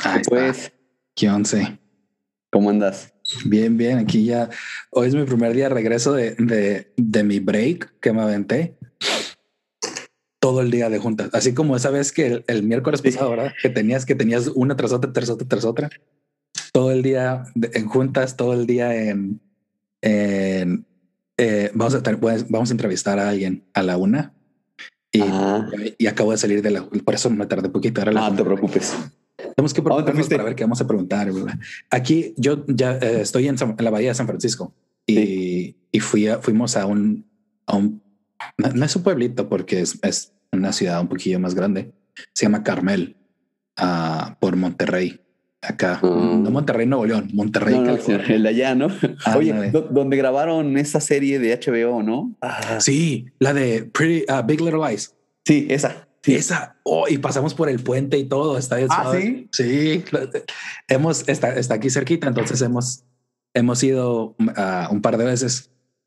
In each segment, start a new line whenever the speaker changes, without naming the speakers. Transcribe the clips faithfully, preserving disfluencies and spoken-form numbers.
Ahí
Pues,
está. ¿Qué once?
¿cómo andas?
Bien, bien. Aquí ya. Hoy es mi primer día de regreso de, de, de mi break que me aventé. Todo el día de juntas. Así como esa vez que el, el miércoles
Sí.
pasado, ¿verdad? Que tenías que tenías una tras otra, tras otra, tras otra. Todo el día de- en juntas, todo el día en. en eh, vamos, a, pues, vamos a entrevistar a alguien a la una y,
Ah,
y acabo de salir de la. Por eso me tardé poquito. Ahora la
ah, no
junta.
te preocupes.
Tenemos que
¿A dónde te
prepararnos para ver
fuiste?
qué vamos a preguntar. ¿Verdad? Aquí yo ya eh, estoy en, San- en la bahía de San Francisco
Sí.
y, y fui a, fuimos a un, a un no, no es un pueblito porque es, es una ciudad un poquillo más grande. Se llama Carmel, uh, por Monterrey. Acá, no
Ah,
Monterrey, Nuevo León, Monterrey,
no, no, sí,
California.
el de allá, ¿no? Oye,
Ándale.
do- donde grabaron esa serie de H B O, ¿no? Ah,
Sí, la de Pretty, uh, Big Little Lies.
sí, esa, sí.
Esa, oh, y pasamos por el puente y todo, está bien
Ah,
suave.
sí.
Sí, lo- hemos, está, está aquí cerquita, entonces hemos, hemos ido uh, un par de veces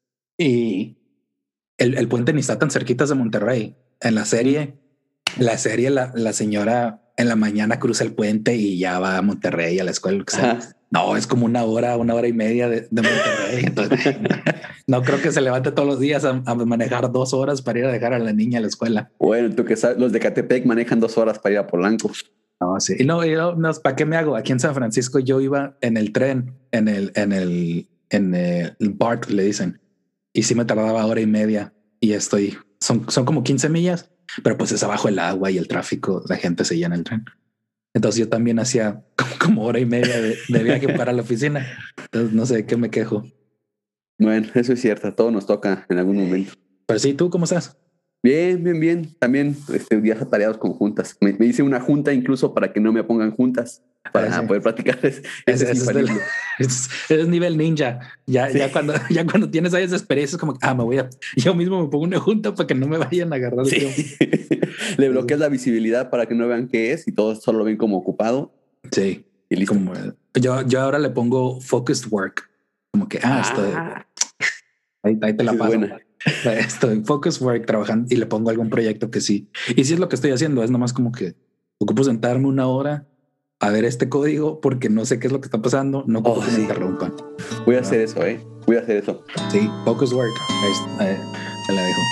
y el, el puente ni está tan cerquita de Monterrey. En la
Mm.
serie, la serie, la, la señora en la mañana cruza el puente y ya va a Monterrey a la escuela, lo que sea.
Ajá.
No, es como una hora, una hora y media de, de Monterrey. Entonces, no creo que se levante todos los días a, a manejar dos horas para ir a dejar a la niña a la escuela.
Bueno, tú que sabes, los de Catepec manejan dos horas para ir a Polanco.
No, sí. Y no, yo, no, ¿para qué me hago? Aquí en San Francisco yo iba en el tren, en el, en el, en el BART, le dicen, y sí me tardaba hora y media y estoy, son, son como quince millas, pero pues es abajo el agua y el tráfico, la gente se llena el tren. Entonces yo también hacía como, como hora y media de, de viaje para la oficina. Entonces no sé de qué me quejo.
Bueno, eso es cierto, a todos nos toca en algún momento.
Pero sí, ¿tú cómo estás?
Bien, bien, bien. También este, días atareados con juntas. Me, me hice una junta incluso para que no me pongan juntas, para
Ese,
poder practicar. Ese
ese,
es
ese es, del,
infalible.
es, es nivel ninja. Ya,
Sí,
ya cuando, ya cuando tienes ahí esa experiencia es como, ah, me voy a, yo mismo me pongo una junta para que no me vayan a agarrar el tiempo.
sí. Le bloqueas la visibilidad para que no vean qué es y todos solo lo ven como ocupado
Sí,
y listo.
como yo, yo ahora le pongo focused work, como que, ah, estoy,
Ah,
ahí, ahí te
esa
la
es
paso.
buena.
Estoy focused work trabajando y le pongo algún proyecto que sí. Y si es lo que estoy haciendo, es nomás como que ocupo sentarme una hora a ver este código porque no sé qué es lo que está pasando. No ocupo
Oh,
que me
sí.
interrumpan.
Voy a hacer eso, ¿eh? Voy a hacer eso.
Sí, focused work. Ahí está, eh, te la dejo.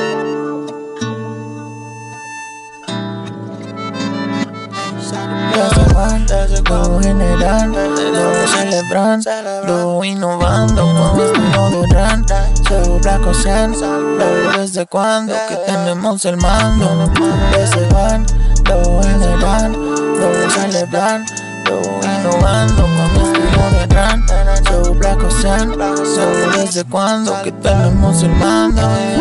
Ya se van, lo general, lo celebran, lo innovando con estilo de run. Soy Black Ocean, lo desde cuando que tenemos el mando. Ya se van, lo general, lo celebran, lo innovando con estilo de run. Soy Black Ocean, lo desde cuando que tenemos el mando.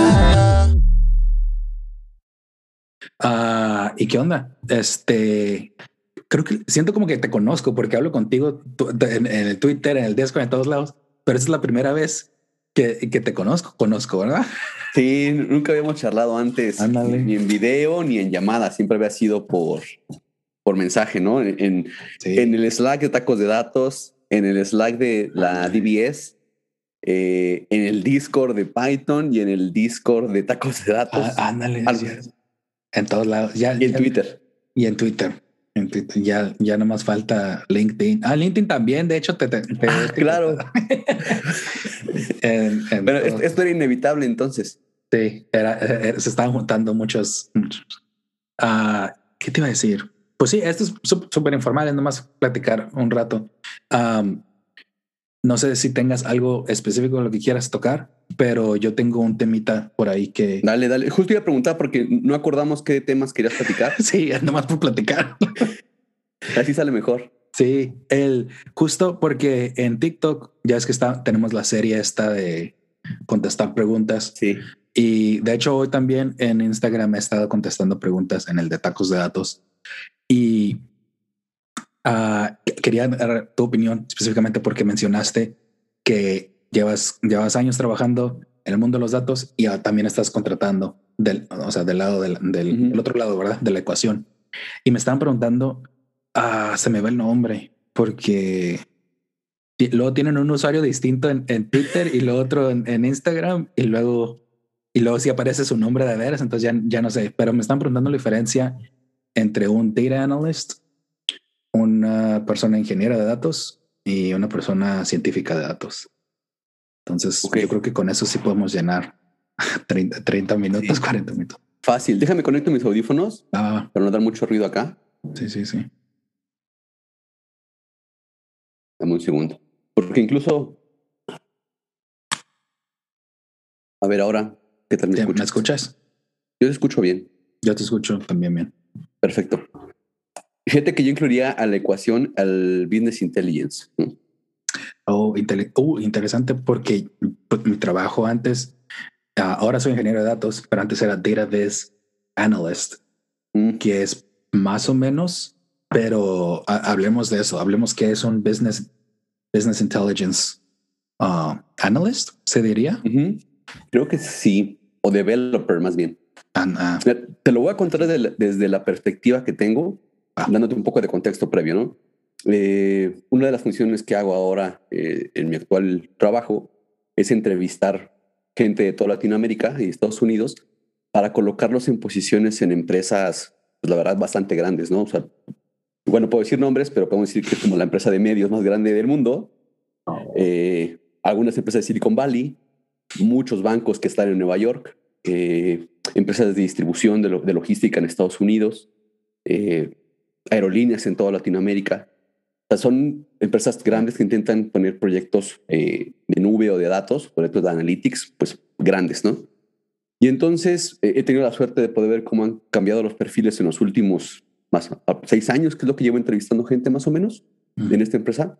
Ah, ¿y qué onda? Este, creo que siento como que te conozco porque hablo contigo tu- en, en el Twitter, en el Discord, en todos lados, pero esa es la primera vez que, que te conozco, conozco, ¿verdad?
Sí, nunca habíamos charlado antes, ni,
Ándale.
ni en video ni en llamada. Siempre había sido por, por mensaje, ¿no? En, en,
Sí.
en el Slack de tacos de datos, en el Slack de la D B S, eh, en el Discord de Python y en el Discord de tacos de datos.
Ah, ándale,
Al-
sí, en todos lados. Ya,
y en
ya-
Twitter.
y en Twitter. En Twitter ya, ya no más falta LinkedIn. Ah, LinkedIn también. De hecho, te, te, te he
Ah,
etiquetado.
claro.
en, en
Bueno, esto,
todo.
esto era inevitable entonces.
Sí, era, era- se estaban juntando muchos. muchos. Ah, ¿qué te iba a decir? Pues sí, esto es sú- súper informal, es nomás platicar un rato. Am, no sé si tengas algo específico en lo que quieras tocar, pero yo tengo un temita por ahí que
Dale, dale. Justo iba a preguntar porque no acordamos qué temas querías platicar.
sí, es nomás por platicar.
Así sale mejor.
Sí, el justo porque en TikTok ya es que está, tenemos la serie esta de contestar preguntas
Sí.
y de hecho hoy también en Instagram he estado contestando preguntas en el de tacos de datos y uh, quería dar tu opinión específicamente porque mencionaste que llevas, llevas años trabajando en el mundo de los datos y uh, también estás contratando del, o sea, del lado del, del,
Uh-huh.
del otro lado, ¿verdad? De la ecuación. Y me estaban preguntando, ah, se me va el nombre porque luego tienen un usuario distinto en, en Twitter y lo otro en, en Instagram y luego y luego sí aparece su nombre de veras, entonces ya, ya no sé, pero me están preguntando la diferencia entre un data analyst, una persona ingeniera de datos y una persona científica de datos. Entonces, okay. Yo creo que con eso sí podemos llenar treinta, treinta minutos, sí. cuarenta minutos.
Fácil. Déjame conecto mis audífonos ah. para no dar mucho ruido acá.
Sí, sí, sí.
Dame un segundo. Porque incluso... A ver ahora, ¿qué tal me escuchas?
¿Me escuchas?
Yo te escucho bien.
Yo te escucho también bien.
Perfecto. Fíjate que yo incluiría a la ecuación al business intelligence.
Oh, intele- uh, interesante porque mi trabajo antes, uh, ahora soy ingeniero de datos, pero antes era database analyst, mm. que es más o menos, pero uh, hablemos de eso, hablemos que es un business, business intelligence uh, analyst, ¿se diría?
Uh-huh. Creo que sí, o developer más bien.
And, uh,
Te lo voy a contar desde la, desde la perspectiva que tengo, ah. dándote un poco de contexto previo, ¿no? Eh, una de las funciones que hago ahora eh, en mi actual trabajo es entrevistar gente de toda Latinoamérica y Estados Unidos para colocarlos en posiciones en empresas, pues la verdad, bastante grandes, ¿no? O sea, bueno, puedo decir nombres, pero podemos decir que es como la empresa de medios más grande del mundo. Oh. Eh, algunas empresas de Silicon Valley, muchos bancos que están en Nueva York, eh, empresas de distribución de, lo, de logística en Estados Unidos, eh, aerolíneas en toda Latinoamérica. O sea, son empresas grandes que intentan poner proyectos eh, de nube o de datos, proyectos de analytics, pues grandes, ¿no? Y entonces eh, he tenido la suerte de poder ver cómo han cambiado los perfiles en los últimos más seis años, que es lo que llevo entrevistando gente más o menos uh-huh. en esta empresa.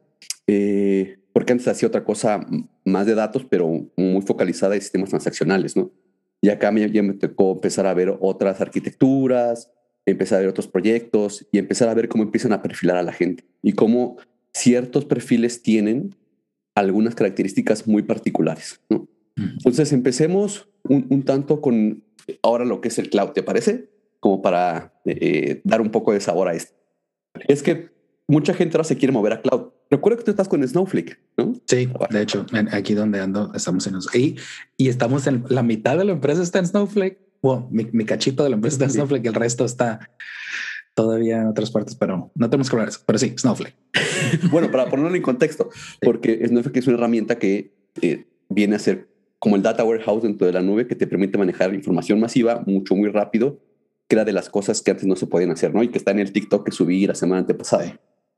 Eh, porque antes hacía otra cosa más de datos, pero muy focalizada en sistemas transaccionales, ¿no? Y acá me, ya me tocó empezar a ver otras arquitecturas, empezar a ver otros proyectos y empezar a ver cómo empiezan a perfilar a la gente y cómo ciertos perfiles tienen algunas características muy particulares, ¿no? Entonces empecemos un, un tanto con ahora lo que es el cloud, ¿te parece? Como para eh, dar un poco de sabor a esto. Es que mucha gente ahora se quiere mover a cloud. Recuerda que tú estás con Snowflake, ¿no?
Sí, de hecho, en, aquí donde ando estamos en y, y estamos en la mitad de la empresa está en Snowflake. Bueno, mi, mi cachito de la empresa está en Snowflake, sí. El resto está todavía en otras partes, pero no tenemos que hablar de eso. Pero sí, Snowflake.
Bueno, para ponerlo en contexto, sí. Porque Snowflake es una herramienta que eh, viene a ser como el data warehouse dentro de la nube que te permite manejar información masiva mucho, muy rápido, que era de las cosas que antes no se podían hacer, ¿no? Y que está en el TikTok que subí la semana antepasada. Sí.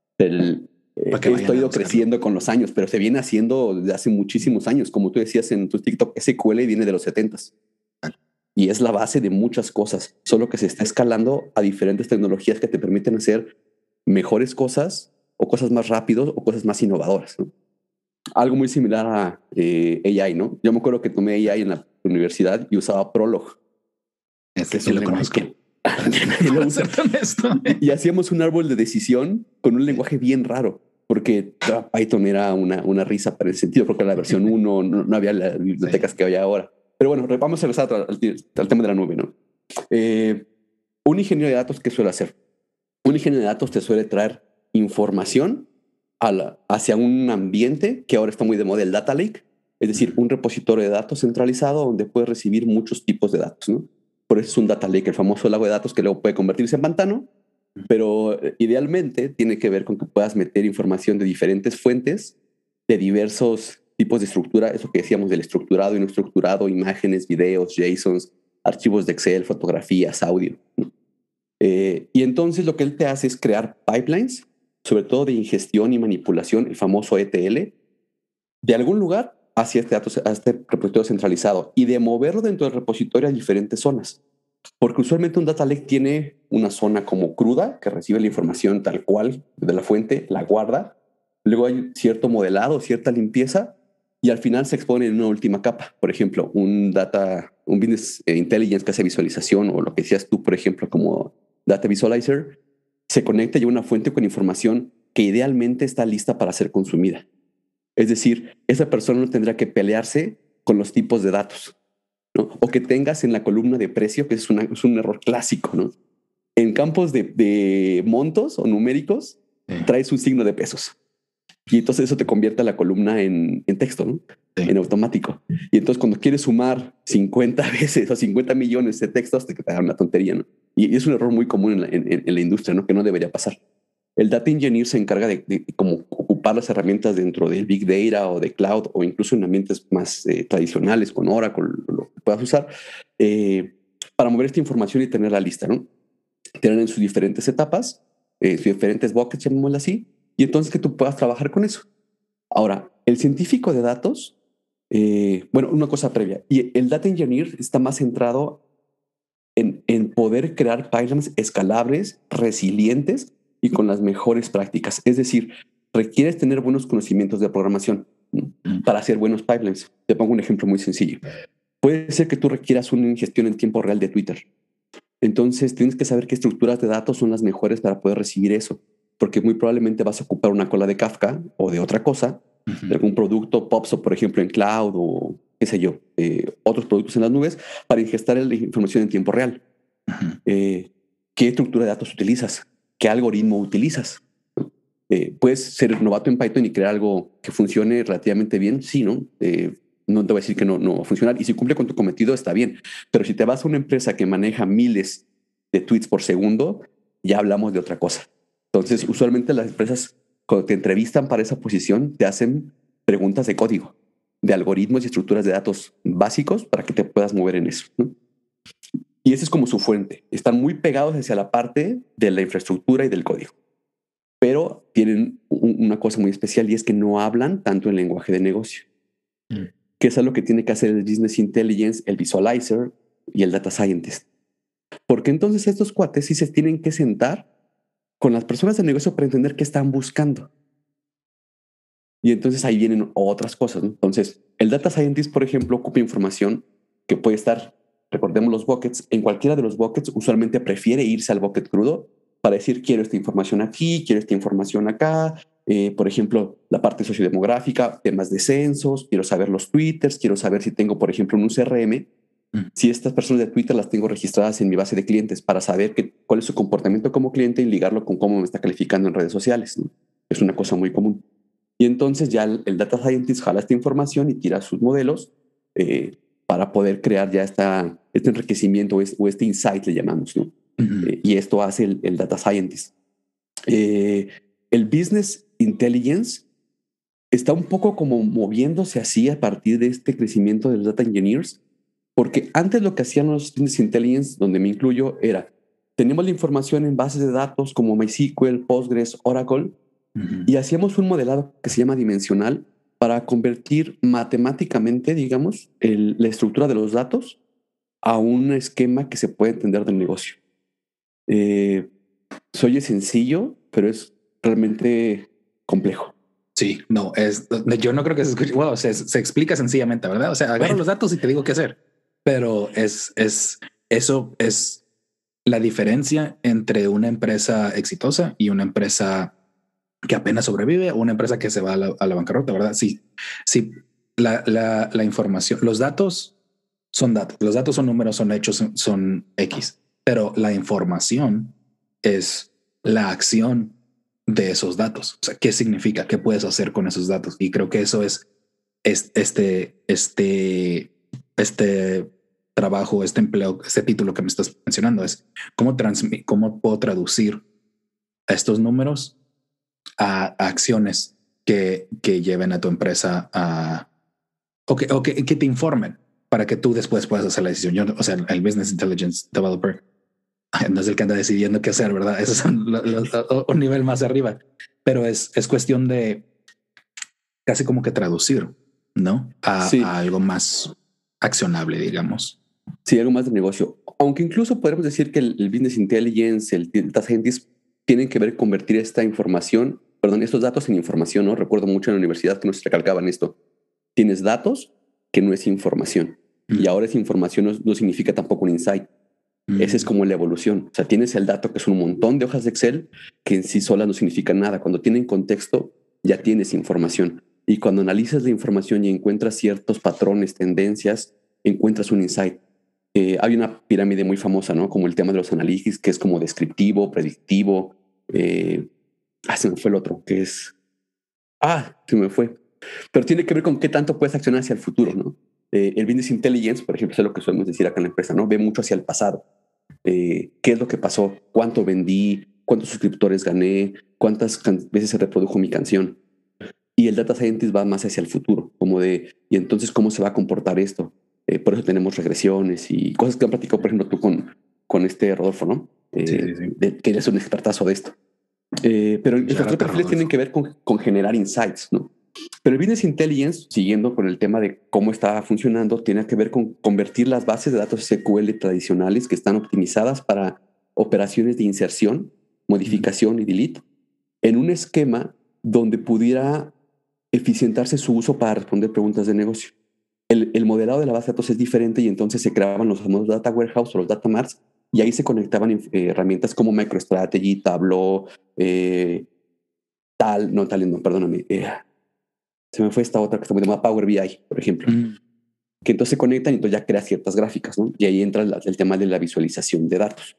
El, eh, esto ha ido creciendo con los años, pero se viene haciendo desde hace muchísimos años. Como tú decías en tu TikTok, S Q L viene de los setentas. Y es la base de muchas cosas, solo que se está escalando a diferentes tecnologías que te permiten hacer mejores cosas o cosas más rápidos o cosas más innovadoras, ¿no? Algo muy similar a eh, A I, ¿no? Yo me acuerdo que tomé A I en la universidad y usaba Prolog.
Este sí lo conozco. Que,
y, lo usa, y hacíamos un árbol de decisión con un lenguaje bien raro, porque Python era una, una risa para ese sentido, porque la versión uno no, no había las bibliotecas sí. que hay ahora. Pero bueno, vamos a regresar al, al, al tema de la nube, ¿no? Eh, un ingeniero de datos, ¿qué suele hacer? Un ingeniero de datos te suele traer información a la, hacia un ambiente que ahora está muy de moda, el data lake, es decir, un repositorio de datos centralizado donde puedes recibir muchos tipos de datos, ¿no? Por eso es un data lake, el famoso lago de datos que luego puede convertirse en pantano, pero idealmente tiene que ver con que puedas meter información de diferentes fuentes, de diversos tipos de estructura, eso que decíamos del estructurado y no estructurado, imágenes, videos, JSONs, archivos de Excel, fotografías, audio, ¿no? Eh, y entonces lo que él te hace es crear pipelines, sobre todo de ingestión y manipulación, el famoso E T L, de algún lugar hacia este, datos, a este repositorio centralizado y de moverlo dentro del repositorio a diferentes zonas. Porque usualmente un data lake tiene una zona como cruda que recibe la información tal cual de la fuente, la guarda, luego hay cierto modelado, cierta limpieza y al final se expone en una última capa. Por ejemplo, un data, un business intelligence que hace visualización o lo que decías tú, por ejemplo, como data visualizer, se conecta ya a una fuente con información que idealmente está lista para ser consumida. Es decir, esa persona no tendrá que pelearse con los tipos de datos, ¿no? O que tengas en la columna de precio, que es, una, es un error clásico, ¿no? En campos de, de montos o numéricos, sí. traes un signo de pesos. Y entonces eso te convierte a la columna en, en texto, ¿no? Sí. En automático. Y entonces cuando quieres sumar cincuenta veces o cincuenta millones de textos, te da una tontería, ¿no? Y es un error muy común en la, en, en la industria, ¿no? Que no debería pasar. El data engineer se encarga de, de como ocupar las herramientas dentro del Big Data o de Cloud o incluso en ambientes más eh, tradicionales con Oracle, lo que puedas usar, eh, para mover esta información y tenerla lista, ¿no? Tener en sus diferentes etapas, eh, sus diferentes buckets, llamémoslo así, y entonces que tú puedas trabajar con eso. Ahora, el científico de datos, eh, bueno, una cosa previa, y el data engineer está más centrado en, en poder crear pipelines escalables, resilientes y con las mejores prácticas. Es decir, requieres tener buenos conocimientos de programación, ¿no?, para hacer buenos pipelines. Te pongo un ejemplo muy sencillo. Puede ser que tú requieras una ingestión en tiempo real de Twitter. Entonces tienes que saber qué estructuras de datos son las mejores para poder recibir eso, porque muy probablemente vas a ocupar una cola de Kafka o de otra cosa, uh-huh. de algún producto, PubSub, por ejemplo, en cloud o qué sé yo, eh, otros productos en las nubes para ingestar la información en tiempo real. Uh-huh. Eh, ¿Qué estructura de datos utilizas? ¿Qué algoritmo utilizas? Eh, puedes ser novato en Python y crear algo que funcione relativamente bien, sí, ¿no? Eh, no te voy a decir que no, no va a funcionar. Y si cumple con tu cometido, está bien. Pero si te vas a una empresa que maneja miles de tweets por segundo, ya hablamos de otra cosa. Entonces, sí. usualmente las empresas, cuando te entrevistan para esa posición, te hacen preguntas de código, de algoritmos y estructuras de datos básicos para que te puedas mover en eso, ¿no? Y esa es como su fuente. Están muy pegados hacia la parte de la infraestructura y del código. Pero tienen un, una cosa muy especial y es que no hablan tanto en lenguaje de negocio. Mm. Que es algo que tiene que hacer el Business Intelligence, el Visualizer y el Data Scientist. Porque entonces estos cuates sí se tienen que sentar con las personas de negocio para entender qué están buscando. Y entonces ahí vienen otras cosas, ¿no? Entonces, el Data Scientist, por ejemplo, ocupa información que puede estar, recordemos los buckets, en cualquiera de los buckets usualmente prefiere irse al bucket crudo para decir, quiero esta información aquí, quiero esta información acá. Eh, por ejemplo, la parte sociodemográfica, temas de censos, quiero saber los twitters, quiero saber si tengo, por ejemplo, en un C R M, mm. si estas personas de Twitter las tengo registradas en mi base de clientes para saber que, cuál es su comportamiento como cliente y ligarlo con cómo me está calificando en redes sociales, ¿no? Es una cosa muy común. Y entonces ya el, el Data Scientist jala esta información y tira sus modelos eh, para poder crear ya esta, este enriquecimiento o, es, o este insight, le llamamos, ¿no? Uh-huh. Eh, y esto hace el, el Data Scientist. Eh, el Business Intelligence está un poco como moviéndose así a partir de este crecimiento de los Data Engineers, porque antes lo que hacían los Business Intelligence, donde me incluyo, era, tenemos la información en bases de datos como MySQL, Postgres, Oracle, uh-huh. y hacíamos un modelado que se llama dimensional para convertir matemáticamente, digamos, el, la estructura de los datos a un esquema que se puede entender del negocio. Eh, se oye sencillo, pero es realmente complejo.
Sí, no, es, yo no creo que se escuche, bueno, se, se explica sencillamente, ¿verdad? O sea, agarro bueno. los datos y te digo qué hacer, pero es, es, eso es la diferencia entre una empresa exitosa y una empresa que apenas sobrevive o una empresa que se va a la, a la bancarrota, ¿verdad? Sí, sí, la, la, la información, los datos son datos, los datos son números, son hechos, son, son X, pero la información es la acción de esos datos. O sea, ¿qué significa? ¿Qué puedes hacer con esos datos? Y creo que eso es, es este, este, este trabajo, este empleo, este título que me estás mencionando es cómo, transmi- cómo puedo traducir estos números a, a acciones que, que lleven a tu empresa a, o, que, o que, que te informen para que tú después puedas hacer la decisión. Yo, o sea, el Business Intelligence Developer no es el que anda decidiendo qué hacer, ¿verdad? Eso es un, lo, lo, un nivel más arriba, pero es, es cuestión de casi como que traducir, ¿no? A, sí. a algo más accionable, digamos.
Sí, algo más de negocio. Aunque incluso podríamos decir que el, el Business Intelligence, el Data Scientist, tienen que ver convertir esta información, perdón, estos datos en información, ¿no? Recuerdo mucho en la universidad que nos recalcaban esto. Tienes datos que no es información. Mm. Y ahora esa información no, no significa tampoco un insight. Mm. Esa es como la evolución. O sea, tienes el dato que son un montón de hojas de Excel que en sí solas no significan nada. Cuando tienen contexto, ya tienes información. Y cuando analizas la información y encuentras ciertos patrones, tendencias, encuentras un insight. Eh, hay una pirámide muy famosa, ¿no? Como el tema de los analytics, que es como descriptivo, predictivo. Eh, ah, se me fue el otro, que es... Ah, se me fue. Pero tiene que ver con qué tanto puedes accionar hacia el futuro, ¿no? Eh, el Business Intelligence, por ejemplo, es lo que solemos decir acá en la empresa, ¿no? Ve mucho hacia el pasado. Eh, ¿Qué es lo que pasó? ¿Cuánto vendí? cuántos suscriptores gané, cuántas can- veces se reprodujo mi canción. Y el data scientist va más hacia el futuro, como de, y entonces, ¿cómo se va a comportar esto? Eh, por eso tenemos regresiones y cosas que han platicado, por ejemplo, tú con, con este Rodolfo, ¿no? Eh,
Sí, sí, sí.
de, que eres un expertazo de esto. Eh, pero estos tres perfiles tienen que ver con, con generar insights, ¿no? Pero el Business Intelligence, siguiendo con el tema de cómo está funcionando, tiene que ver con convertir las bases de datos S Q L tradicionales que están optimizadas para operaciones de inserción, modificación y delete en un esquema donde pudiera eficientarse su uso para responder preguntas de negocio. El, el modelado de la base de datos es diferente y entonces se creaban los famosos data warehouse o los data marts y ahí se conectaban eh, herramientas como MicroStrategy, Tableau, eh, tal, no, tal, no, perdóname. Eh, se me fue esta otra que se llama Power B I, por ejemplo, mm. que entonces se conectan y entonces ya crea ciertas gráficas, ¿no? Y ahí entra el, el tema de la visualización de datos.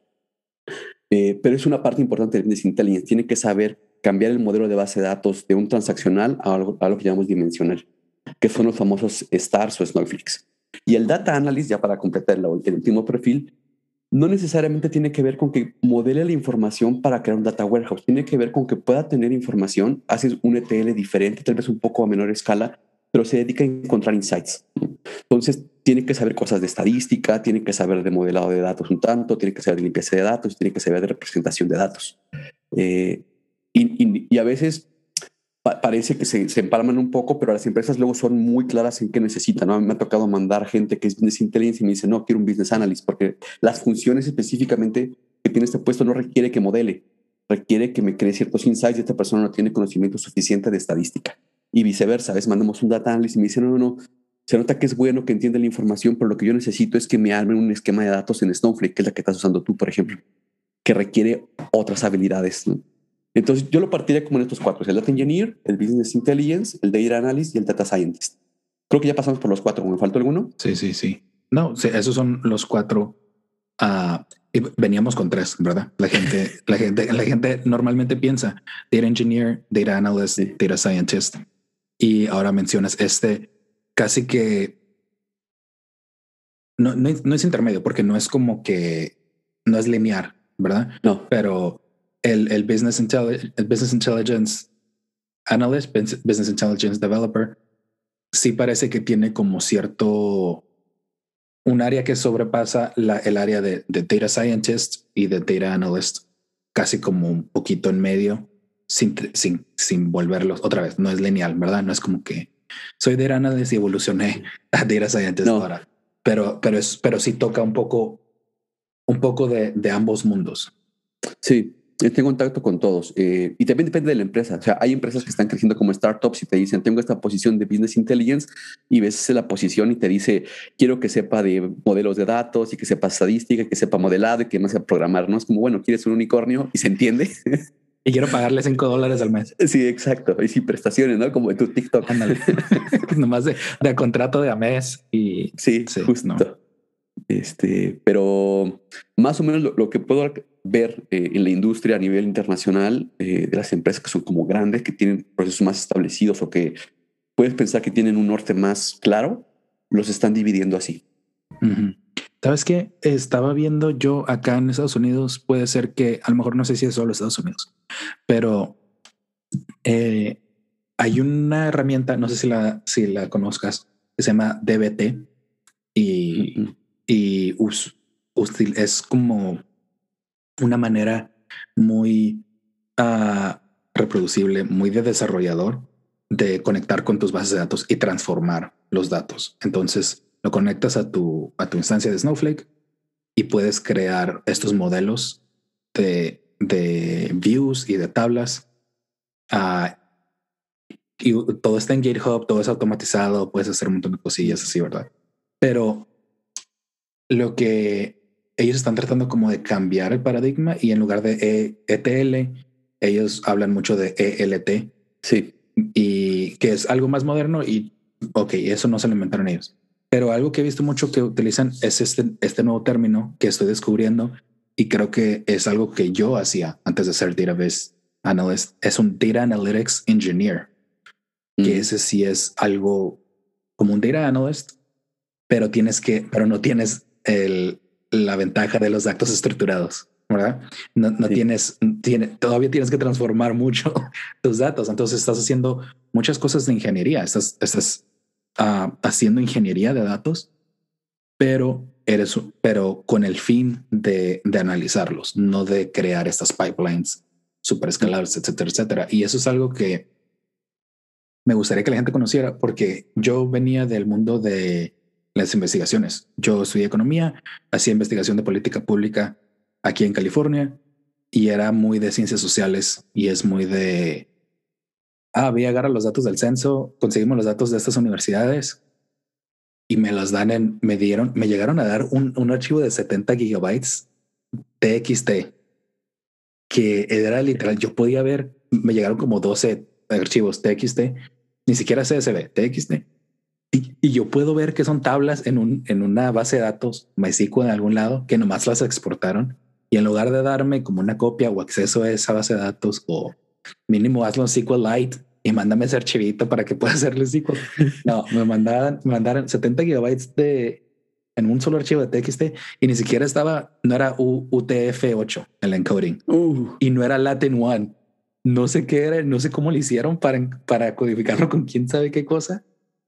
Eh, pero es una parte importante del Business Intelligence. Tiene que saber cambiar el modelo de base de datos de un transaccional a algo, a algo que llamamos dimensional, que son los famosos stars o snowflakes. Y el data analyst, ya para completar el, el último perfil, no necesariamente tiene que ver con que modele la información para crear un data warehouse. Tiene que ver con que pueda tener información, hace un E T L diferente, tal vez un poco a menor escala, pero se dedica a encontrar insights. Entonces, tiene que saber cosas de estadística, tiene que saber de modelado de datos un tanto, tiene que saber de limpieza de datos, tiene que saber de representación de datos. Eh, y, y, y a veces pa parece que se, se empalman un poco, pero las empresas luego son muy claras en qué necesitan, ¿no? Me ha tocado mandar gente que es Business Intelligence y me dice, no, quiero un Business Analyst, porque las funciones específicamente que tiene este puesto no requiere que modele, requiere que me cree ciertos insights y esta persona no tiene conocimiento suficiente de estadística. Y viceversa, a veces mandamos un data analyst y me dice, no, no, no, se nota que es bueno, que entiende la información, pero lo que yo necesito es que me armen un esquema de datos en Snowflake, que es la que estás usando tú, por ejemplo, que requiere otras habilidades, ¿no? Entonces yo lo partiría como en estos cuatro: el Data Engineer, el Business Intelligence, el Data Analyst y el Data Scientist. Creo que ya pasamos por los cuatro. ¿Me faltó alguno?
Sí, sí, sí. No, sí, esos son los cuatro. Uh, y veníamos con tres, ¿verdad? La gente, la gente, la gente normalmente piensa Data Engineer, Data Analyst, sí. Data Scientist. Y ahora mencionas este casi que no, no, no es intermedio porque no es como que no es lineal, ¿verdad?
No,
pero el, el, business, Intelli el Business Intelligence Analyst, Business Intelligence Developer, sí parece que tiene como cierto, un área que sobrepasa la, el área de, de Data Scientist y de Data Analyst, casi como un poquito en medio, sin, sin, sin volverlos, otra vez, no es lineal, ¿verdad? No es como que soy Data Analyst y evolucioné a Data Scientist no. ahora, pero, pero, es, pero sí toca un poco, un poco de, de ambos mundos.
Sí. Tengo contacto con todos eh, y también depende de la empresa. O sea, hay empresas que están creciendo como startups y te dicen, tengo esta posición de Business Intelligence y ves la posición y te dice, quiero que sepa de modelos de datos y que sepa estadística, que sepa modelado y que no sepa programar. No es como, bueno, quieres un unicornio y se entiende.
Y quiero pagarle cinco dólares al mes.
Sí, exacto. Y sin prestaciones, ¿no? Como en tu TikTok.
Ándale. Nomás de, de contrato de a mes y
sí, sí justo. No. Este, pero más o menos lo, lo que puedo ver eh, en la industria a nivel internacional eh, de las empresas que son como grandes, que tienen procesos más establecidos o que puedes pensar que tienen un norte más claro, los están dividiendo así.
Uh-huh. ¿Sabes qué? Estaba viendo yo acá en Estados Unidos, puede ser que a lo mejor no sé si es solo Estados Unidos, pero eh, hay una herramienta, no sé si la, si la conozcas, que se llama D B T y, uh-huh. y us, us, es como una manera muy uh, reproducible, muy de desarrollador de conectar con tus bases de datos y transformar los datos. Entonces lo conectas a tu, a tu instancia de Snowflake y puedes crear estos modelos de, de views y de tablas. Uh, y todo está en GitHub, todo es automatizado, puedes hacer un montón de cosillas así, ¿verdad? Pero lo que ellos están tratando como de cambiar el paradigma y en lugar de E T L, ellos hablan mucho de E L T.
Sí.
Y que es algo más moderno y ok, eso no se lo inventaron ellos. Pero algo que he visto mucho que utilizan es este, este nuevo término que estoy descubriendo y creo que es algo que yo hacía antes de ser Database Analyst. Es un Data Analytics Engineer, mm. que ese sí es algo como un Data Analyst, pero tienes que, pero no tienes el, la ventaja de los datos estructurados. ¿verdad? No, no
Sí.
tienes, tiene, todavía tienes que transformar mucho tus datos. Entonces estás haciendo muchas cosas de ingeniería. Estás, estás uh, haciendo ingeniería de datos, pero eres, pero con el fin de, de analizarlos, no de crear estas pipelines super escalables, etcétera, etcétera. Y eso es algo que me gustaría que la gente conociera, porque yo venía del mundo de las investigaciones. Yo estudié economía, hacía investigación de política pública aquí en California y era muy de ciencias sociales y es muy de, ah, voy a agarrar los datos del censo, conseguimos los datos de estas universidades y me los dan en, me dieron, me llegaron a dar un, un archivo de setenta gigabytes T X T que era literal. Yo podía ver, me llegaron como doce archivos T X T, ni siquiera C S V, T X T. Y, y yo puedo ver que son tablas en, un, en una base de datos MySQL en algún lado que nomás las exportaron. Y en lugar de darme como una copia o acceso a esa base de datos o mínimo hazlo en S Q L Lite y mándame ese archivito para que pueda hacerle S Q L. No, me mandaban, me mandaron setenta gigabytes de en un solo archivo de T X T y ni siquiera estaba, no era U T F ocho el encoding uh. y no era Latin one. No sé qué era, no sé cómo lo hicieron para, para codificarlo con quién sabe qué cosa.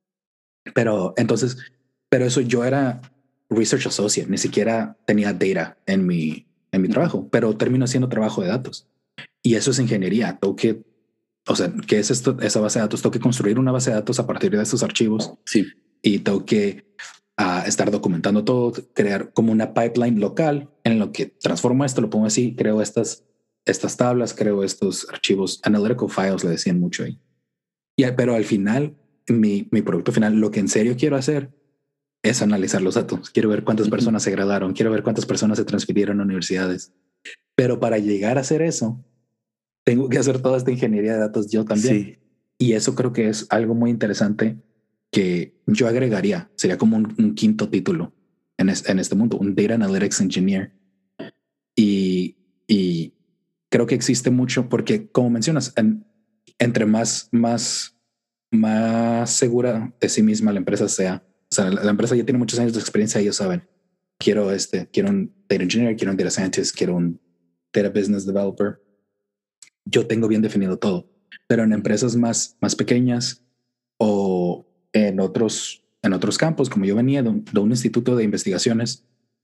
Pero entonces, pero eso yo era research associate, ni siquiera tenía data en mi, en mi trabajo, pero termino haciendo trabajo de datos. Y eso es ingeniería. Tengo que, o sea, ¿qué es esto? Esa base de datos. Tengo que construir una base de datos a partir de estos archivos.
Sí.
Y tengo que uh, estar documentando todo, crear como una pipeline local en lo que transformo esto, lo pongo así, creo estas, estas tablas, creo estos archivos, analytical files, le decían mucho ahí. Y, pero al final, mi, mi producto final, lo que en serio quiero hacer es analizar los datos. Quiero ver cuántas uh-huh. personas se graduaron, quiero ver cuántas personas se transfirieron a universidades. Pero para llegar a hacer eso, tengo que hacer toda esta ingeniería de datos yo también. Sí. Y eso creo que es algo muy interesante que yo agregaría. Sería como un, un quinto título en, es, en este mundo, un Data Analytics Engineer. Y, y creo que existe mucho porque, como mencionas, en, entre más, más, más segura de sí misma la empresa sea, o sea, la, la empresa ya tiene muchos años de experiencia, ellos saben, quiero este, quiero un Data Engineer, quiero un Data Scientist, quiero un Data Business Developer. Yo tengo bien definido todo, pero en empresas más, más pequeñas o en otros, en otros campos, como yo venía de un, de un instituto de investigaciones,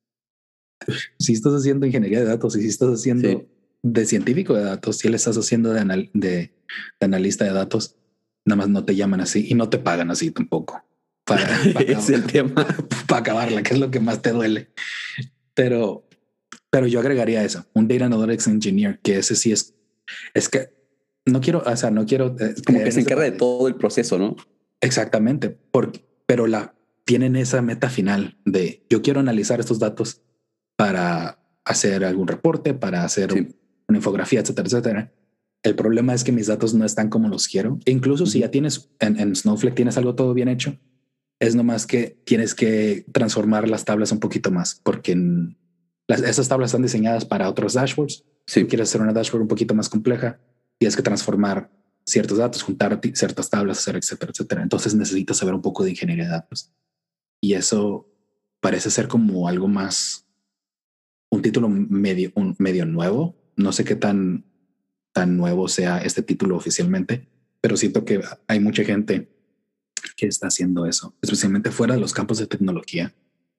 si estás haciendo ingeniería de datos y si estás haciendo sí. de científico de datos, si le estás haciendo de, anal, de, de analista de datos, nada más no te llaman así y no te pagan así tampoco. Para, para
es el tema.
Para acabarla, que es lo que más te duele. Pero, pero yo agregaría eso, un Data Analytics Engineer, que ese sí es, es que no quiero, o sea, no quiero... Eh,
como que se encarga de todo el proceso, ¿no?
Exactamente, porque, pero la, tienen esa meta final de yo quiero analizar estos datos para hacer algún reporte, para hacer sí. un, una infografía, etcétera, etcétera. El problema es que mis datos no están como los quiero. E incluso uh-huh. si ya tienes en, en Snowflake, tienes algo todo bien hecho, es nomás que tienes que transformar las tablas un poquito más, porque en, las, esas tablas están diseñadas para otros dashboards. Si sí. quieres hacer una dashboard un poquito más compleja, tienes que transformar ciertos datos, juntar ciertas tablas, hacer etcétera, etcétera. Entonces necesitas saber un poco de ingeniería de datos. Y eso parece ser como algo más, un título medio, un medio nuevo. No sé qué tan, tan nuevo sea este título oficialmente, pero siento que hay mucha gente que está haciendo eso, especialmente fuera de los campos de tecnología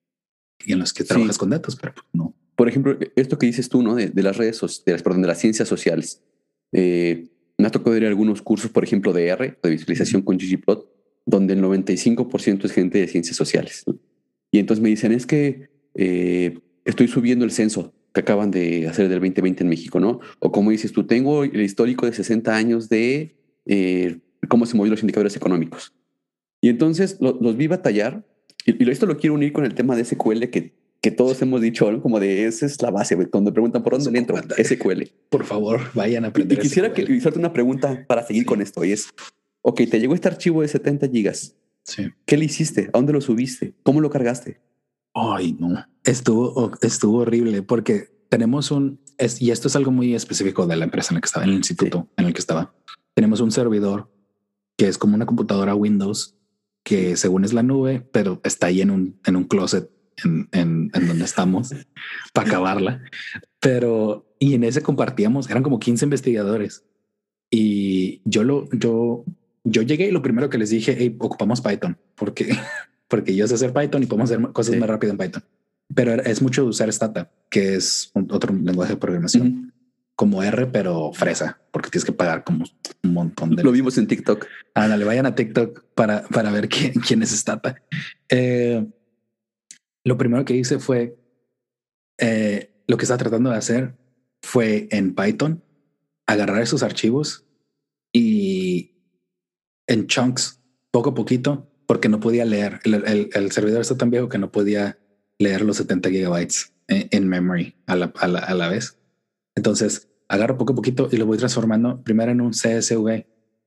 y en los que trabajas sí. con datos, pero no.
Por ejemplo, esto que dices tú, ¿no? De, de las redes, de las, perdón, de las ciencias sociales. Eh, me ha tocado ir a algunos cursos, por ejemplo, de R, de visualización uh-huh. con ggplot, donde el noventa y cinco por ciento es gente de ciencias sociales. Y entonces me dicen, es que eh, estoy subiendo el censo que acaban de hacer del veinte veinte en México, ¿no? O como dices tú, tengo el histórico de sesenta años de eh, cómo se movieron los indicadores económicos. Y entonces lo, los vi batallar, y, y esto lo quiero unir con el tema de S Q L que, que todos hemos dicho, ¿no? Como de esa es la base, güey. Cuando preguntan por dónde le entro, S Q L.
Por favor, vayan a aprender.
Y, y quisiera que hacerte una pregunta para seguir sí. con esto, y es, ok, te llegó este archivo de setenta gigas.
Sí.
¿Qué le hiciste? ¿A dónde lo subiste? ¿Cómo lo cargaste?
Ay, no. Estuvo, estuvo horrible porque tenemos un, es, y esto es algo muy específico de la empresa en la que estaba, en el instituto sí. en el que estaba. Tenemos un servidor que es como una computadora Windows que según es la nube, pero está ahí en un, en un closet en, en, en donde estamos para acabarla. Pero, y en ese compartíamos, eran como quince investigadores. Y yo lo, yo, yo llegué y lo primero que les dije, hey, ocupamos Python, porque, porque yo sé hacer Python y podemos hacer cosas sí. más rápido en Python. Pero es mucho de usar Stata, que es un, otro lenguaje de programación. Uh-huh. Como R, pero fresa, porque tienes que pagar como un montón de...
Lo vimos en TikTok.
Ah, dale, vayan a TikTok para, para ver quién, quién es Stata. Eh, lo primero que hice fue... Eh, lo que estaba tratando de hacer fue en Python agarrar esos archivos y en chunks, poco a poquito, porque no podía leer. El, el, el servidor está tan viejo que no podía leer los setenta gigabytes en, en memory a la, a, la, a la vez. Entonces agarro poco a poquito y lo voy transformando primero en un C S V,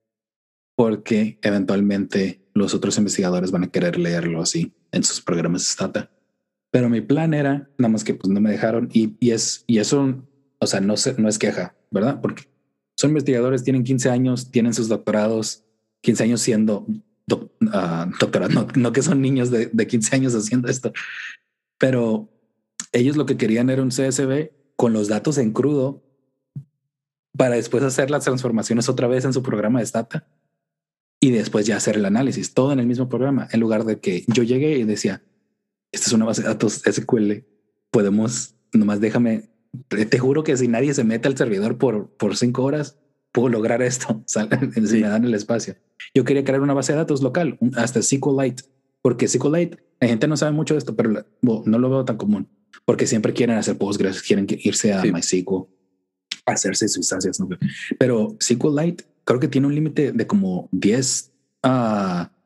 porque eventualmente los otros investigadores van a querer leerlo así en sus programas Stata. Pero mi plan era, nada más que pues no me dejaron y, y es, y eso, o sea, no, se, no es queja, ¿verdad? Porque son investigadores, tienen quince años, tienen sus doctorados, quince años siendo doc, uh, doctorados, no, no que son niños de, de quince años haciendo esto, pero ellos lo que querían era un C S V con los datos en crudo para después hacer las transformaciones otra vez en su programa de Stata y después ya hacer el análisis, todo en el mismo programa, en lugar de que yo llegué y decía, esta es una base de datos S Q L, podemos, nomás déjame, te juro que si nadie se mete al servidor por, por cinco horas, puedo lograr esto, si sí. me dan el espacio. Yo quería crear una base de datos local, hasta SQLite, porque SQLite, la gente no sabe mucho de esto, pero bueno, no lo veo tan común, porque siempre quieren hacer Postgres, quieren irse a sí. MySQL, hacerse sus instancias, ¿no? Pero SQLite creo que tiene un límite de como diez a uh,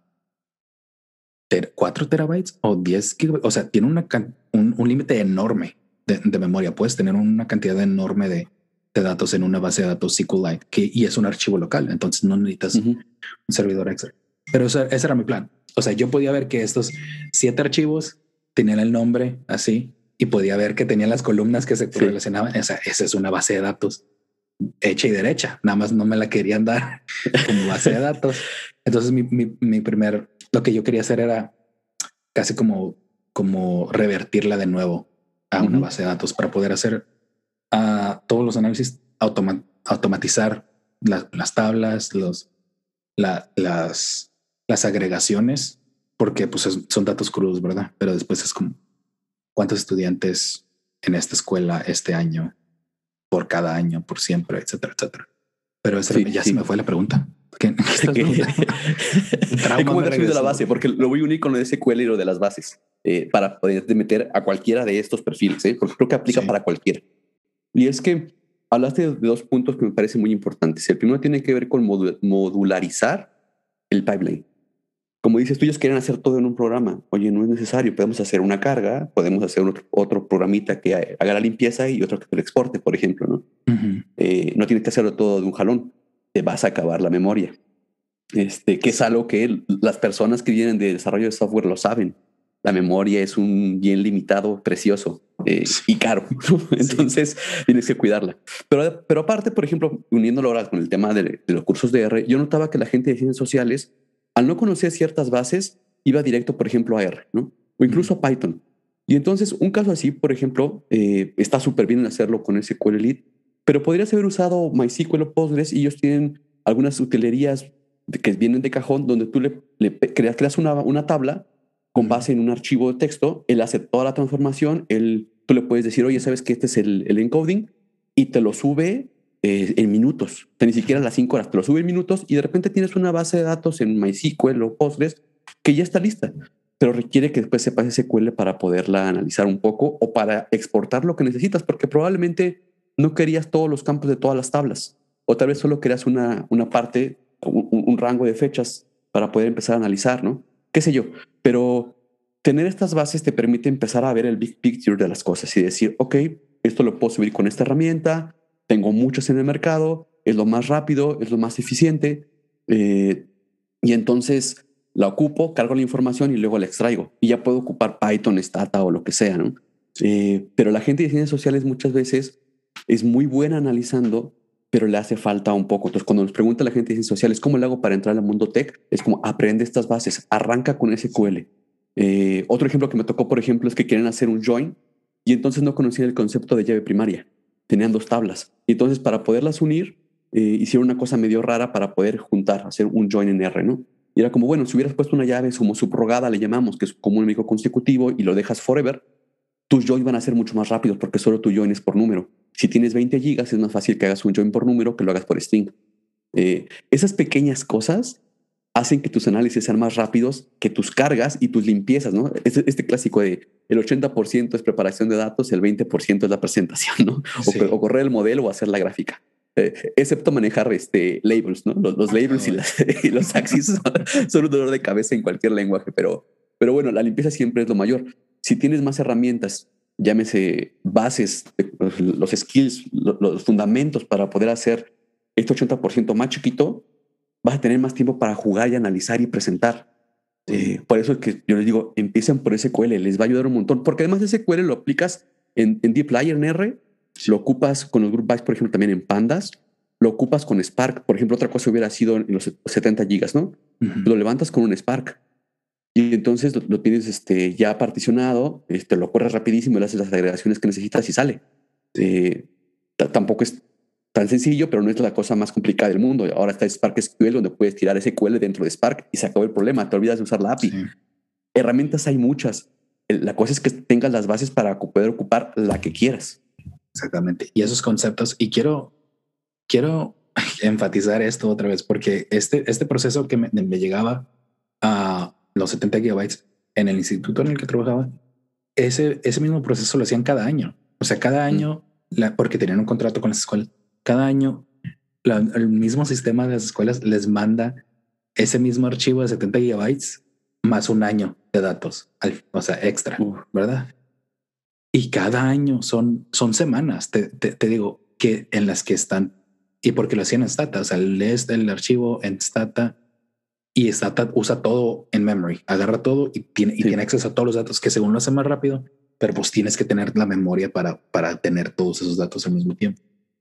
ter, cuatro terabytes o diez gigabytes. O sea, tiene una, un, un límite enorme de, de memoria. Puedes tener una cantidad enorme de, de datos en una base de datos SQLite que, y es un archivo local. Entonces no necesitas uh-huh. un servidor extra. Pero ese, ese era mi plan. O sea, yo podía ver que estos siete archivos tenían el nombre así y podía ver que tenían las columnas que se sí. relacionaban. O sea, esa es una base de datos hecha y derecha. Nada más no me la querían dar como base de datos. Entonces mi, mi, mi primer, lo que yo quería hacer era casi como, como revertirla de nuevo a una uh-huh. base de datos para poder hacer uh, todos los análisis, automa- automatizar la, las tablas, los, la, las, las agregaciones, porque pues es, son datos crudos, ¿verdad? Pero después es como cuántos estudiantes en esta escuela este año, por cada año, por siempre, etcétera, etcétera. Pero esa sí, ya sí. se me fue la pregunta. ¿Qué, qué
¿Cómo he resumido la base? Porque lo voy a unir con lo de S Q L y lo de las bases eh, para poder meter a cualquiera de estos perfiles, ¿eh? Porque creo que aplica sí. para cualquiera. Y es que hablaste de dos puntos que me parecen muy importantes. El primero tiene que ver con modu- modularizar el pipeline. Como dices tú, ellos quieren hacer todo en un programa. Oye, no es necesario. Podemos hacer una carga, podemos hacer otro, otro programita que haga la limpieza y otro que lo exporte, por ejemplo, ¿no? Uh-huh. Eh, no tienes que hacerlo todo de un jalón. Te vas a acabar la memoria. Este, que es algo que las personas que vienen de desarrollo de software lo saben. La memoria es un bien limitado, precioso eh, y caro. Entonces sí. tienes que cuidarla. Pero, pero aparte, por ejemplo, uniéndolo ahora con el tema de, de los cursos de R, yo notaba que la gente de ciencias sociales, al no conocer ciertas bases, iba directo, por ejemplo, a R, ¿no? O incluso a Python. Y entonces un caso así, por ejemplo, eh, está súper bien hacerlo con S Q L Elite, pero podrías haber usado MySQL o Postgres y ellos tienen algunas utilerías que vienen de cajón donde tú le, le creas, creas una, una tabla con base en un archivo de texto, él hace toda la transformación, él, tú le puedes decir, oye, ¿sabes que este es el, el encoding? Y te lo sube eh, en minutos, o sea, ni siquiera a las cinco horas, te lo sube en minutos y de repente tienes una base de datos en MySQL o Postgres que ya está lista, pero requiere que después sepas S Q L para poderla analizar un poco o para exportar lo que necesitas, porque probablemente no querías todos los campos de todas las tablas, o tal vez solo querías una, una parte, un, un rango de fechas para poder empezar a analizar, ¿no? Qué sé yo, pero tener estas bases te permite empezar a ver el big picture de las cosas y decir, ok, esto lo puedo subir con esta herramienta, tengo muchos en el mercado, es lo más rápido, es lo más eficiente, eh, y entonces la ocupo, cargo la información y luego la extraigo y ya puedo ocupar Python, Stata o lo que sea, ¿no? Eh, pero la gente de ciencias sociales muchas veces es muy buena analizando, pero le hace falta un poco. Entonces, cuando nos pregunta la gente de ciencias sociales, ¿cómo le hago para entrar al mundo tech? Es como, aprende estas bases, arranca con S Q L. Eh, otro ejemplo que me tocó, por ejemplo, es que quieren hacer un join y entonces no conocían el concepto de llave primaria. Tenían dos tablas. Y entonces para poderlas unir, eh, hicieron una cosa medio rara para poder juntar, hacer un join en R, ¿no? Y era como, bueno, si hubieras puesto una llave como subrogada, le llamamos, que es como un único consecutivo y lo dejas forever, tus joins van a ser mucho más rápidos porque solo tu join es por número. Si tienes veinte gigas, es más fácil que hagas un join por número que lo hagas por string. Eh, esas pequeñas cosas hacen que tus análisis sean más rápidos que tus cargas y tus limpiezas, ¿no? Este, este clásico de el ochenta por ciento es preparación de datos, el veinte por ciento es la presentación, ¿no? Sí. O, o correr el modelo o hacer la gráfica. Eh, excepto manejar este, labels, ¿no? Los, los labels y, las, y los axis son, son un dolor de cabeza en cualquier lenguaje, pero, pero bueno, la limpieza siempre es lo mayor. Si tienes más herramientas, llámese bases, los skills, los, los fundamentos para poder hacer este ochenta por ciento más chiquito, vas a tener más tiempo para jugar y analizar y presentar. Eh, por eso es que yo les digo, empiecen por S Q L, les va a ayudar un montón, porque además de S Q L lo aplicas en, en dplyr, en R, lo ocupas con los group bys, por ejemplo, también en Pandas, lo ocupas con Spark. Por ejemplo, otra cosa hubiera sido en los setenta gigas, ¿no? Uh-huh. Lo levantas con un Spark y entonces lo, lo tienes este, ya particionado, este, lo corres rapidísimo, le haces las agregaciones que necesitas y sale. Eh, t- tampoco es tan sencillo, pero no es la cosa más complicada del mundo. Ahora está Spark S Q L, donde puedes tirar S Q L dentro de Spark y se acabó el problema. Te olvidas de usar la A P I. Sí. Herramientas hay muchas. La cosa es que tengas las bases para poder ocupar la que quieras.
Exactamente. Y esos conceptos, y quiero, quiero enfatizar esto otra vez, porque este, este proceso que me, me llegaba a los setenta gigabytes en el instituto en el que trabajaba, ese, ese mismo proceso lo hacían cada año. O sea, cada año, mm. la, porque tenían un contrato con las escuelas, cada año la, el mismo sistema de las escuelas les manda ese mismo archivo de setenta gigabytes más un año de datos, o sea, extra, uh. ¿verdad? Y cada año son, son semanas, te, te, te digo, que en las que están, y porque lo hacían en Stata, o sea, lees el archivo en Stata y Stata usa todo en memory, agarra todo y tiene, y sí. tiene acceso a todos los datos, que según lo hace más rápido, pero pues tienes que tener la memoria para, para tener todos esos datos al mismo tiempo.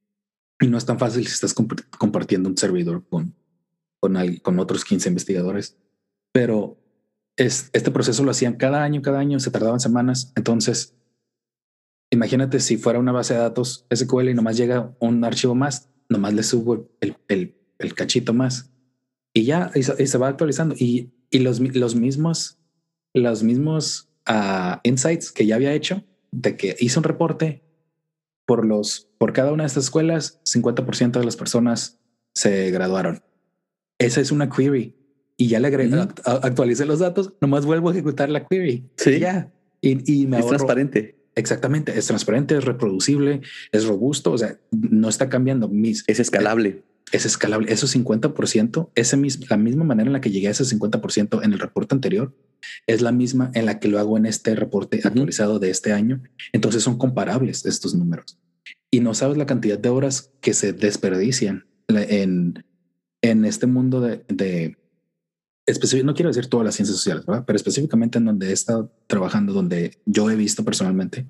Y no es tan fácil si estás comp- compartiendo un servidor con, con, al, con otros quince investigadores, pero es, este proceso lo hacían cada año, cada año, se tardaban semanas. Entonces, imagínate si fuera una base de datos S Q L y nomás llega un archivo más, nomás le subo el, el, el cachito más y ya y se, y se va actualizando. Y, y los, los mismos, los mismos uh, insights que ya había hecho, de que hice un reporte por los, por cada una de estas escuelas, cincuenta por ciento de las personas se graduaron. Esa es una query y ya le agregué, uh-huh. actualicé los datos, nomás vuelvo a ejecutar la query.
Sí,
ya. Y, y me
es
ahorro.
Transparente.
Exactamente, es transparente, es reproducible, es robusto, o sea, no está cambiando. Mis,
es escalable.
Es escalable. Esos cincuenta por ciento, ese mismo, la misma manera en la que llegué a ese cincuenta por ciento en el reporte anterior, es la misma en la que lo hago en este reporte uh-huh. actualizado de este año. Entonces son comparables estos números. Y no sabes la cantidad de horas que se desperdician en, en este mundo de... de específico, no quiero decir todas las ciencias sociales, ¿verdad? Pero específicamente en donde he estado trabajando, donde yo he visto personalmente,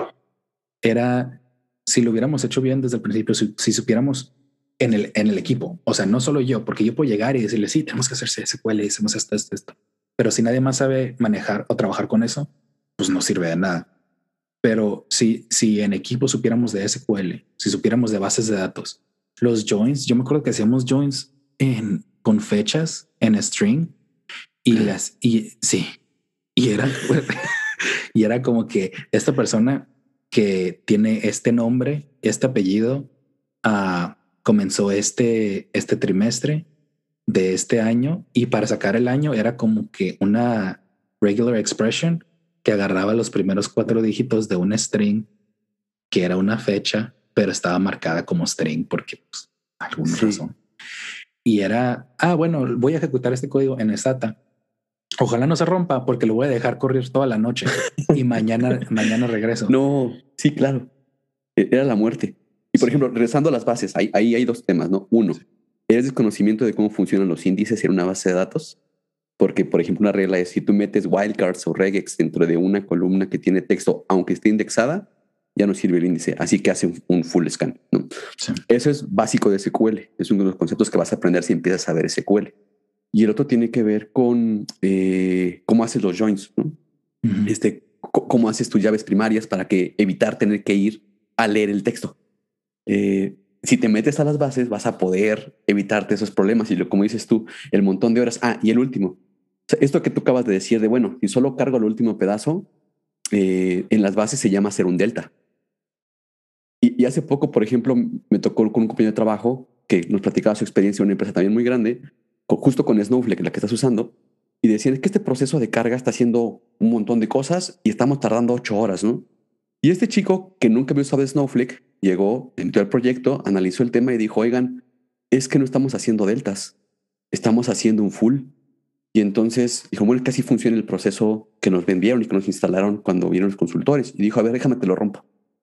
era si lo hubiéramos hecho bien desde el principio, si, si supiéramos en el, en el equipo, o sea, no solo yo, porque yo puedo llegar y decirle, sí, tenemos que hacer S Q L, hacemos esto, esto, esto. Pero si nadie más sabe manejar o trabajar con eso, pues no sirve de nada. Pero si, si en equipo supiéramos de S Q L, si supiéramos de bases de datos, los joins, yo me acuerdo que hacíamos joins en, con fechas en string y las, y sí, y era, y era como que esta persona que tiene este nombre, este apellido, uh, comenzó este, este trimestre de este año y para sacar el año era como que una regular expression que agarraba los primeros cuatro dígitos de una string que era una fecha, pero estaba marcada como string porque pues, alguna sí. razón. Y era, ah, bueno, voy a ejecutar este código en Stata. Ojalá no se rompa porque lo voy a dejar correr toda la noche y mañana, mañana regreso.
No, sí, claro. Era la muerte. Y por sí. ejemplo, regresando a las bases, ahí, ahí hay dos temas, ¿no? Uno, sí. ¿eres desconocimiento de cómo funcionan los índices en una base de datos? Porque, por ejemplo, una regla es si tú metes wildcards o regex dentro de una columna que tiene texto, aunque esté indexada, ya no sirve el índice. Así que hace un, un full scan, ¿no? Sí. Eso es básico de S Q L. Es uno de los conceptos que vas a aprender si empiezas a ver S Q L. Y el otro tiene que ver con eh, cómo haces los joins, ¿no? Uh-huh. Este, c- cómo haces tus llaves primarias para que evitar tener que ir a leer el texto. Eh, si te metes a las bases, vas a poder evitarte esos problemas. Y lo, como dices tú, el montón de horas. Ah, y el último. O sea, esto que tú acabas de decir de, bueno, si solo cargo el último pedazo, eh, en las bases se llama hacer un delta. Y, y hace poco, por ejemplo, me tocó con un compañero de trabajo que nos platicaba su experiencia en una empresa también muy grande, con, justo con Snowflake, la que estás usando, y decían, es que este proceso de carga está haciendo un montón de cosas y estamos tardando ocho horas, ¿no? Y este chico que nunca había usado Snowflake llegó, entró al proyecto, analizó el tema y dijo, oigan, es que no estamos haciendo deltas, estamos haciendo un full. Y entonces dijo, bueno, es que así funciona el proceso que nos vendieron y que nos instalaron cuando vieron los consultores. Y dijo, a ver, déjame te lo rompo.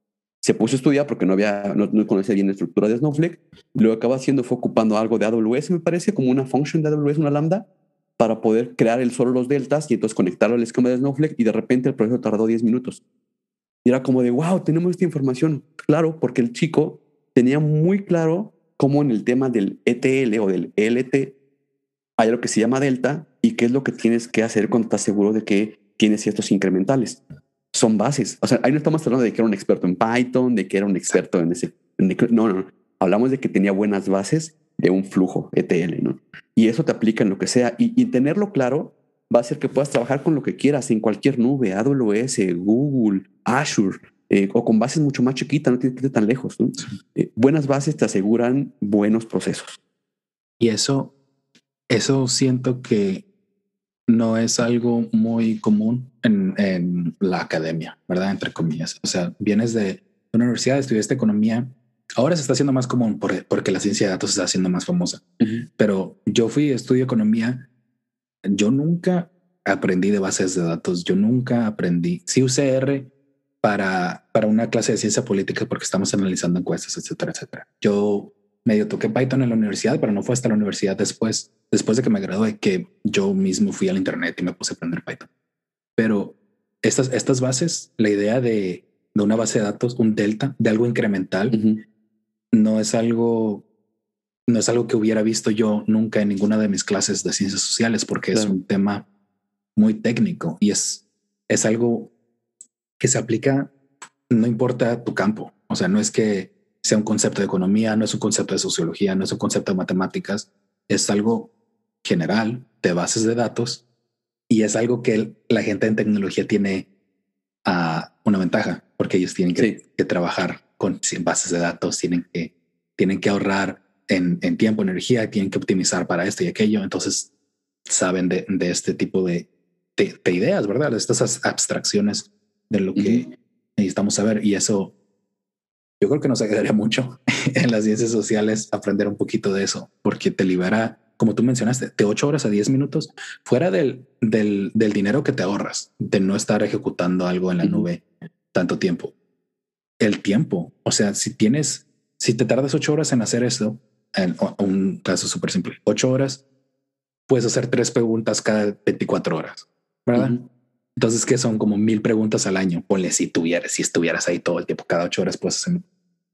Se puso a estudiar porque no había, no, no conocía bien la estructura de Snowflake. Lo que acaba haciendo fue ocupando algo de A W S, me parece, como una function de A W S, una lambda, para poder crear él solo los deltas y entonces conectarlo al esquema de Snowflake, y de repente el proceso tardó diez minutos. Y era como de, wow, tenemos esta información. Claro, porque el chico tenía muy claro cómo en el tema del E T L o del E L T hay lo que se llama delta y qué es lo que tienes que hacer cuando estás seguro de que tienes ciertos incrementales. Son bases. O sea, ahí no estamos hablando de que era un experto en Python, de que era un experto en ese. En, no, no, no. Hablamos de que tenía buenas bases de un flujo E T L, ¿no? Y eso te aplica en lo que sea. Y, y tenerlo claro va a hacer que puedas trabajar con lo que quieras en cualquier nube, A W S, Google, Azure, eh, o con bases mucho más chiquitas, no tienes que ir tan lejos, ¿no? Sí. Eh, buenas bases te aseguran buenos procesos.
Y eso, eso siento que no es algo muy común en, en la academia, ¿verdad? Entre comillas. O sea, vienes de una universidad, estudiaste economía. Ahora se está haciendo más común por, porque la ciencia de datos se está haciendo más famosa. Uh-huh. Pero yo fui, estudio economía. Yo nunca aprendí de bases de datos. Yo nunca aprendí. Sí usé R para, para una clase de ciencia política porque estamos analizando encuestas, etcétera, etcétera. Yo medio toqué Python en la universidad, pero no fue hasta la universidad después, después de que me gradué, que yo mismo fui al internet y me puse a aprender Python. Pero estas, estas bases, la idea de, de una base de datos, un delta, de algo incremental, uh-huh. no es algo, no es algo que hubiera visto yo nunca en ninguna de mis clases de ciencias sociales, porque claro. es un tema muy técnico y es, es algo que se aplica, no importa tu campo. O sea, no es que sea un concepto de economía, no es un concepto de sociología, no es un concepto de matemáticas, es algo general de bases de datos y es algo que la gente en tecnología tiene uh, una ventaja porque ellos tienen que, sí. que trabajar con bases de datos, tienen que, tienen que ahorrar en, en tiempo, energía, tienen que optimizar para esto y aquello. Entonces saben de, de este tipo de, de, de ideas, ¿verdad? De estas abstracciones de lo que uh-huh. necesitamos saber, y eso yo creo que nos ayudaría mucho en las ciencias sociales aprender un poquito de eso, porque te libera, como tú mencionaste, de ocho horas a diez minutos fuera del, del, del dinero que te ahorras de no estar ejecutando algo en la uh-huh. nube tanto tiempo. El tiempo, o sea, si tienes, si te tardas ocho horas en hacer esto, en un caso súper simple, ocho horas, puedes hacer tres preguntas cada veinticuatro horas, ¿verdad? Uh-huh. Entonces, que son como mil preguntas al año. Ponle si tuvieras, si estuvieras ahí todo el tiempo, cada ocho horas puedes hacer.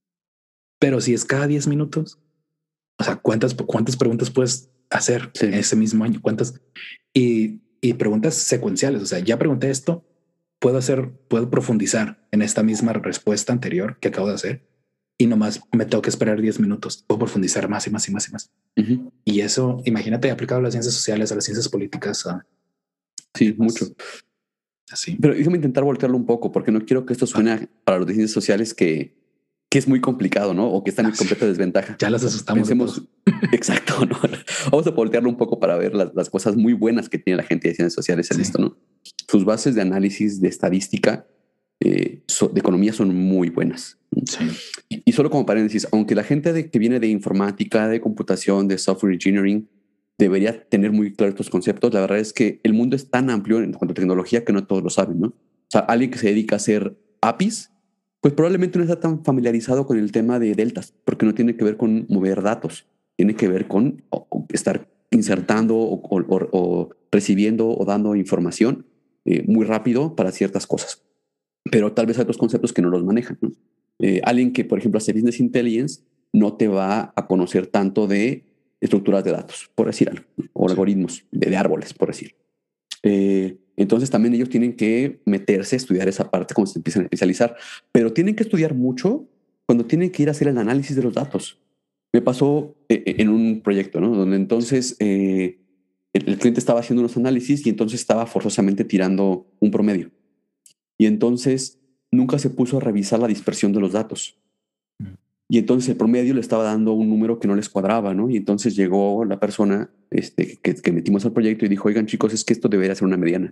Pero si es cada diez minutos, o sea, ¿cuántas, cuántas preguntas puedes hacer sí. en ese mismo año? ¿Cuántas? Y, y preguntas secuenciales. O sea, ya pregunté esto, puedo hacer, puedo profundizar en esta misma respuesta anterior que acabo de hacer y nomás me tengo que esperar diez minutos. Puedo profundizar más y más y más y más. Uh-huh. Y eso, imagínate, aplicado a las ciencias sociales, a las ciencias políticas. A,
sí, más, mucho.
Así.
Pero déjame intentar voltearlo un poco, porque no quiero que esto suene ah. para los de ciencias sociales que, que es muy complicado, ¿no? O que están en completa desventaja.
Ya las asustamos.
Pensemos, exacto, ¿no? Vamos a voltearlo un poco para ver las, las cosas muy buenas que tiene la gente de ciencias sociales en sí. esto, ¿no? Sus bases de análisis, de estadística, eh, so, de economía son muy buenas.
Sí.
Y, y solo como paréntesis, aunque la gente de, que viene de informática, de computación, de software engineering, debería tener muy claros estos conceptos. La verdad es que el mundo es tan amplio en cuanto a tecnología que no todos lo saben, ¿no? O sea, alguien que se dedica a hacer A P Is, pues probablemente no está tan familiarizado con el tema de deltas, porque no tiene que ver con mover datos, tiene que ver con o, o estar insertando o, o, o recibiendo o dando información eh, muy rápido para ciertas cosas. Pero tal vez hay otros conceptos que no los manejan, ¿no? Eh, alguien que, por ejemplo, hace business intelligence no te va a conocer tanto de estructuras de datos, por decir algo, o algoritmos de, de árboles, por decir. Eh, Entonces también ellos tienen que meterse a estudiar esa parte cuando se empiezan a especializar, pero tienen que estudiar mucho cuando tienen que ir a hacer el análisis de los datos. Me pasó en un proyecto, ¿no? Donde entonces eh, el, el cliente estaba haciendo unos análisis y entonces estaba forzosamente tirando un promedio. Y entonces nunca se puso a revisar la dispersión de los datos. Y entonces el promedio le estaba dando un número que no les cuadraba, ¿no? Y entonces llegó la persona este, que, que metimos al proyecto y dijo, oigan chicos, es que esto debería ser una mediana.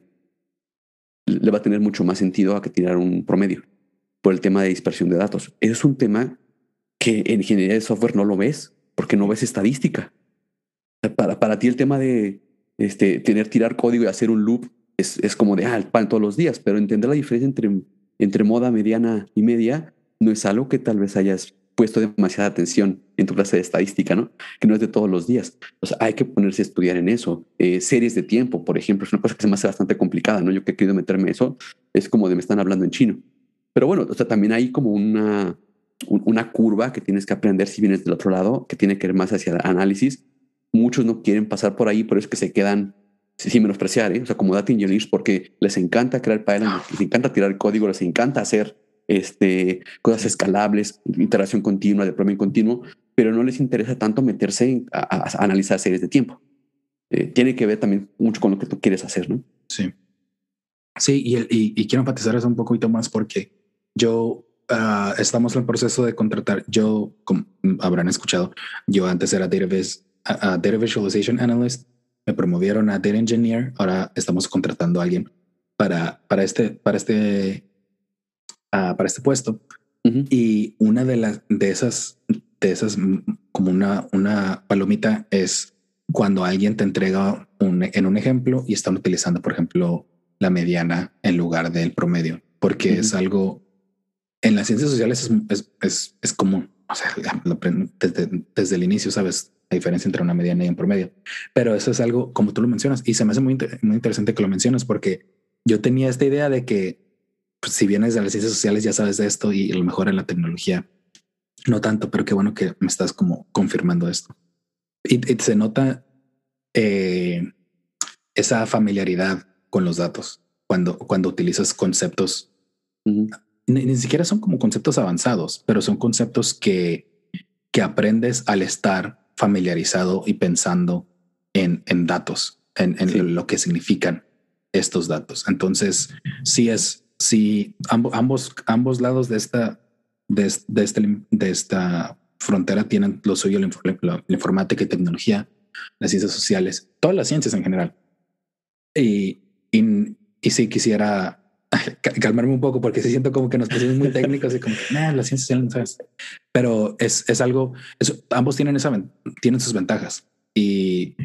Le va a tener mucho más sentido a que tirar un promedio por el tema de dispersión de datos. Eso es un tema que en ingeniería de software no lo ves porque no ves estadística. Para, para ti el tema de este, tener, tirar código y hacer un loop es, es como de, ah, el pan todos los días, pero entender la diferencia entre, entre moda, mediana y media no es algo que tal vez hayas puesto demasiada atención en tu clase de estadística, ¿no? Que no es de todos los días. O sea, hay que ponerse a estudiar en eso. Eh, series de tiempo, por ejemplo, es una cosa que se me hace bastante complicada, ¿no? Yo que he querido meterme eso, es como de me están hablando en chino. Pero bueno, o sea, también hay como una, un, una curva que tienes que aprender si vienes del otro lado, que tiene que ir más hacia el análisis. Muchos no quieren pasar por ahí, pero es que se quedan sin menospreciar, ¿eh? O sea, como data engineers, porque les encanta crear pipelines, les encanta tirar código, les encanta hacer Este, cosas escalables, iteración continua, deployment continuo, pero no les interesa tanto meterse en, a, a analizar series de tiempo. Eh, tiene que ver también mucho con lo que tú quieres hacer, ¿no?
Sí. Sí, y, el, y, y quiero enfatizar eso un poquito más porque yo uh, estamos en el proceso de contratar. Yo, como habrán escuchado, yo antes era database, uh, uh, data visualization analyst, me promovieron a data engineer. Ahora estamos contratando a alguien para, para este, para este Uh, para este puesto. Uh-huh. Y una de las de esas de esas como una, una palomita es cuando alguien te entrega un, en un ejemplo y están utilizando, por ejemplo, la mediana en lugar del promedio, porque uh-huh. es algo en las ciencias sociales es, es, es, es común. O sea, desde, desde el inicio sabes la diferencia entre una mediana y un promedio, pero eso es algo como tú lo mencionas y se me hace muy, muy interesante que lo mencionas porque yo tenía esta idea de que pues, si vienes de las ciencias sociales ya sabes de esto y a lo mejor en la tecnología no tanto, pero qué bueno que me estás como confirmando esto. Y, y se nota eh, esa familiaridad con los datos cuando, cuando utilizas conceptos. Uh-huh. Ni, ni siquiera son como conceptos avanzados, pero son conceptos que, que aprendes al estar familiarizado y pensando en, en datos, en, en sí. lo que significan estos datos. Entonces, sí es Si ambos, ambos, ambos lados de esta, de, de, este, de esta frontera tienen lo suyo, la, la, la informática y tecnología, las ciencias sociales, todas las ciencias en general. Y, y, y si quisiera calmarme un poco porque sí siento como que nos pusimos muy técnicos y como que nah, las ciencias sociales no sabes, pero es, es algo, es, ambos tienen, esa, tienen sus ventajas. Y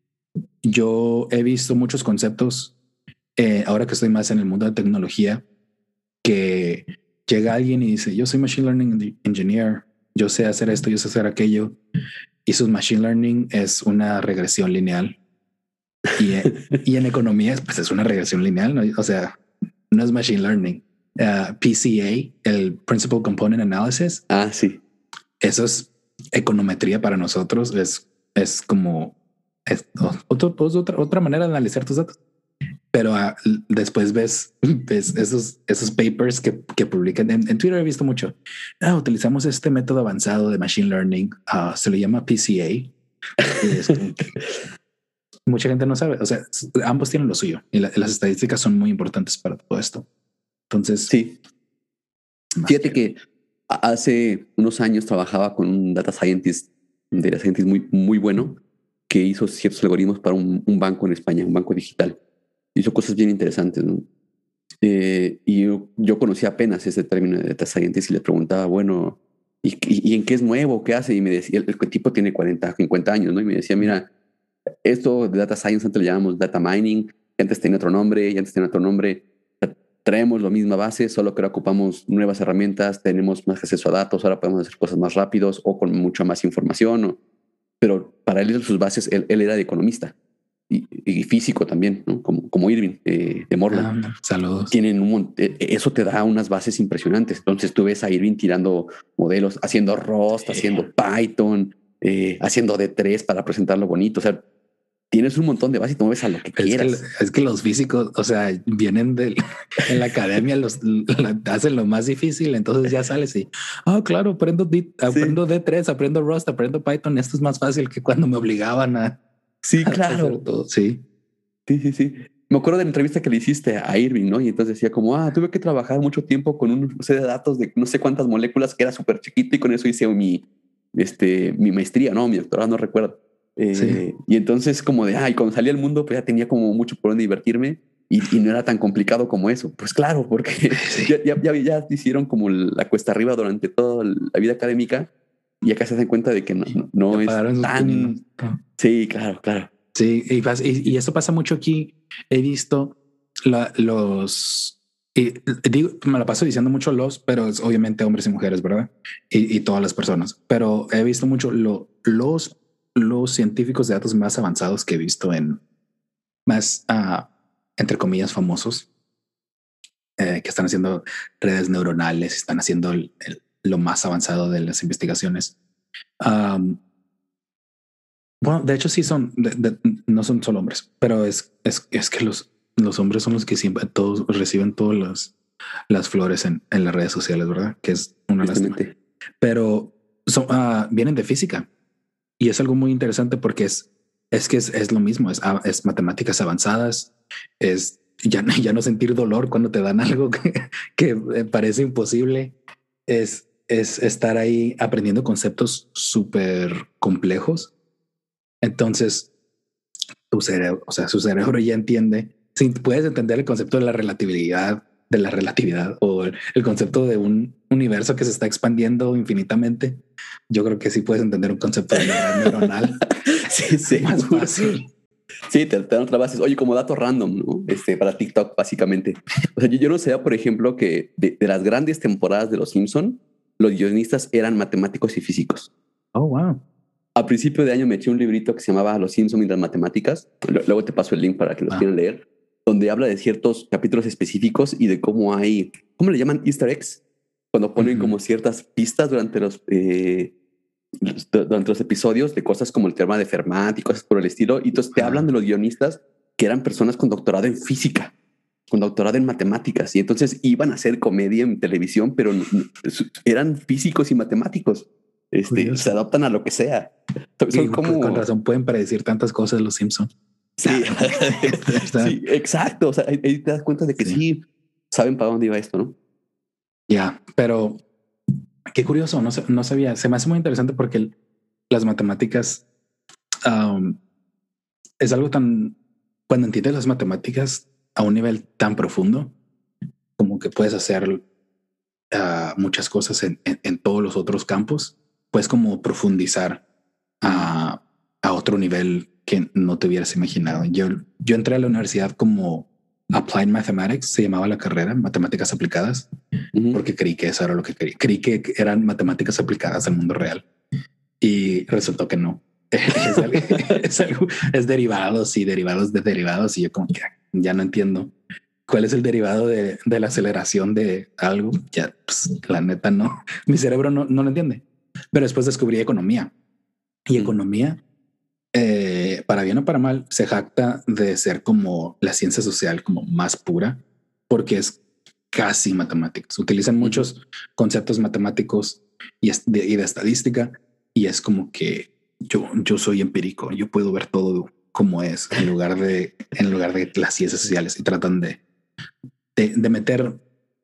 yo he visto muchos conceptos. Eh, ahora que estoy más en el mundo de tecnología, que llega alguien y dice, yo soy Machine Learning Engineer, yo sé hacer esto, yo sé hacer aquello, y su Machine Learning es una regresión lineal. Y, y en economía, pues es una regresión lineal, ¿no? O sea, no es Machine Learning. Uh, P C A, el Principal Component Analysis.
Ah, sí.
Eso es econometría para nosotros, es, es como es, otro, otra, otra manera de analizar tus datos. Pero uh, después ves, ves esos, esos papers que, que publican en, en Twitter. He visto mucho. Ah, utilizamos este método avanzado de machine learning. Uh, se le llama P C A. Y es como que mucha gente no sabe. O sea, ambos tienen lo suyo y la, las estadísticas son muy importantes para todo esto. Entonces,
sí. Fíjate que... que hace unos años trabajaba con un data scientist, un data scientist muy, muy bueno que hizo ciertos algoritmos para un, un banco en España, un banco digital. Hizo cosas bien interesantes, ¿no? Eh, y yo, yo conocía apenas ese término de data scientist y le preguntaba, bueno, ¿y, y, y en qué es nuevo? ¿Qué hace? Y me decía, el, el tipo tiene cuarenta, cincuenta años, ¿no? Y me decía, mira, esto de data science antes le llamamos data mining, y antes tenía otro nombre, y antes tenía otro nombre. Traemos la misma base, solo que ahora ocupamos nuevas herramientas, tenemos más acceso a datos, ahora podemos hacer cosas más rápidos o con mucha más información. O, pero para él, sus bases, él, él era de economista. Y, y físico también, ¿no? Como, como Irving eh, de Moreland.
Ah, saludos.
Tienen un, eh, eso te da unas bases impresionantes. Entonces tú ves a Irving tirando modelos, haciendo Rust, sí. haciendo Python, eh, haciendo D tres para presentarlo bonito. O sea, tienes un montón de base y te mueves a lo que
es
quieras.
Que, es que los físicos, o sea, vienen de en la academia, los la, hacen lo más difícil. Entonces ya sales y, ah, oh, claro, aprendo, D, aprendo sí. D tres, aprendo Rust, aprendo Python. Esto es más fácil que cuando me obligaban a.
Sí,
a
claro.
hacer todo. Sí.
Sí, sí, sí. Me acuerdo de la entrevista que le hiciste a Irving, ¿no? Y entonces decía como, ah, tuve que trabajar mucho tiempo con un set de datos de no sé cuántas moléculas que era súper chiquito y con eso hice mi, este, mi maestría, ¿no? Mi doctorado, no recuerdo. Eh, sí. Y entonces como de, ay, cuando salí al mundo, pues ya tenía como mucho por donde divertirme y, y no era tan complicado como eso. Pues claro, porque sí. ya, ya, ya, ya hicieron como la cuesta arriba durante toda la vida académica y acá se dan cuenta de que no, no, no es tan... Sí, claro, claro.
Sí, y, y, y esto pasa mucho aquí. He visto la, los... Y, digo, me la paso diciendo mucho los, pero es obviamente hombres y mujeres, ¿verdad? Y, y todas las personas. Pero he visto mucho lo, los, los científicos de datos más avanzados que he visto en más, uh, entre comillas, famosos, eh, que están haciendo redes neuronales, están haciendo el, el, lo más avanzado de las investigaciones. Um, Bueno, de hecho sí son, de, de, no son solo hombres, pero es, es, es que los, los hombres son los que siempre todos reciben todas las, las flores en, en las redes sociales, ¿verdad? Que es una lástima. Pero son, uh, vienen de física y es algo muy interesante porque es, es que es, es lo mismo, es, es matemáticas avanzadas, es ya, ya no sentir dolor cuando te dan algo que, que parece imposible, es, es estar ahí aprendiendo conceptos súper complejos. Entonces, tu cerebro, o sea, su cerebro ya entiende, si puedes entender el concepto de la relatividad, de la relatividad o el, el concepto de un universo que se está expandiendo infinitamente, yo creo que sí puedes entender un concepto de red neuronal.
Sí, sí.
Más fácil.
Sí, te, te dan otra base. Oye, como dato random, ¿no? Este, para TikTok, básicamente. O sea, yo, yo no sabía, por ejemplo, que de, de las grandes temporadas de Los Simpson, los guionistas eran matemáticos y físicos.
Oh, wow.
A principio de año me eché un librito que se llamaba Los Simpson y las matemáticas. Luego te paso el link para que los ah. quieran leer, donde habla de ciertos capítulos específicos y de cómo hay, ¿cómo le llaman? Easter eggs. Cuando ponen uh-huh. como ciertas pistas durante los, eh, los, durante los episodios de cosas como el teorema de Fermat y cosas por el estilo. Y entonces te uh-huh. hablan de los guionistas que eran personas con doctorado en física, con doctorado en matemáticas. Y entonces iban a hacer comedia en televisión, pero eran físicos y matemáticos. Este, se adaptan a lo que sea. Son
y
como...
Con razón pueden predecir tantas cosas los Simpson.
Sí, sí, exacto. O sea, ahí te das cuenta de que sí, sí saben para dónde iba esto, ¿no?
Ya, yeah, pero qué curioso. No, no sabía. Se me hace muy interesante porque el, las matemáticas um, es algo tan... Cuando entiendes las matemáticas a un nivel tan profundo, como que puedes hacer uh, muchas cosas en, en, en todos los otros campos. Puedes como profundizar a, a otro nivel que no te hubieras imaginado. Yo, yo entré a la universidad como Applied Mathematics, se llamaba la carrera, matemáticas aplicadas, uh-huh. porque creí que eso era lo que quería. Creí que eran matemáticas aplicadas al mundo real y resultó que no. es, algo, es, algo, es derivados y derivados de derivados y yo como que ya no entiendo cuál es el derivado de, de la aceleración de algo. Ya, pues, la neta no. Mi cerebro no, no lo entiende. Pero después descubrí economía y economía, eh, para bien o para mal, se jacta de ser como la ciencia social como más pura porque es casi matemáticas. Utilizan muchos uh-huh. conceptos matemáticos y de, y de estadística y es como que yo, yo soy empírico. Yo puedo ver todo como es en lugar de, en lugar de las ciencias sociales y tratan de, de, de meter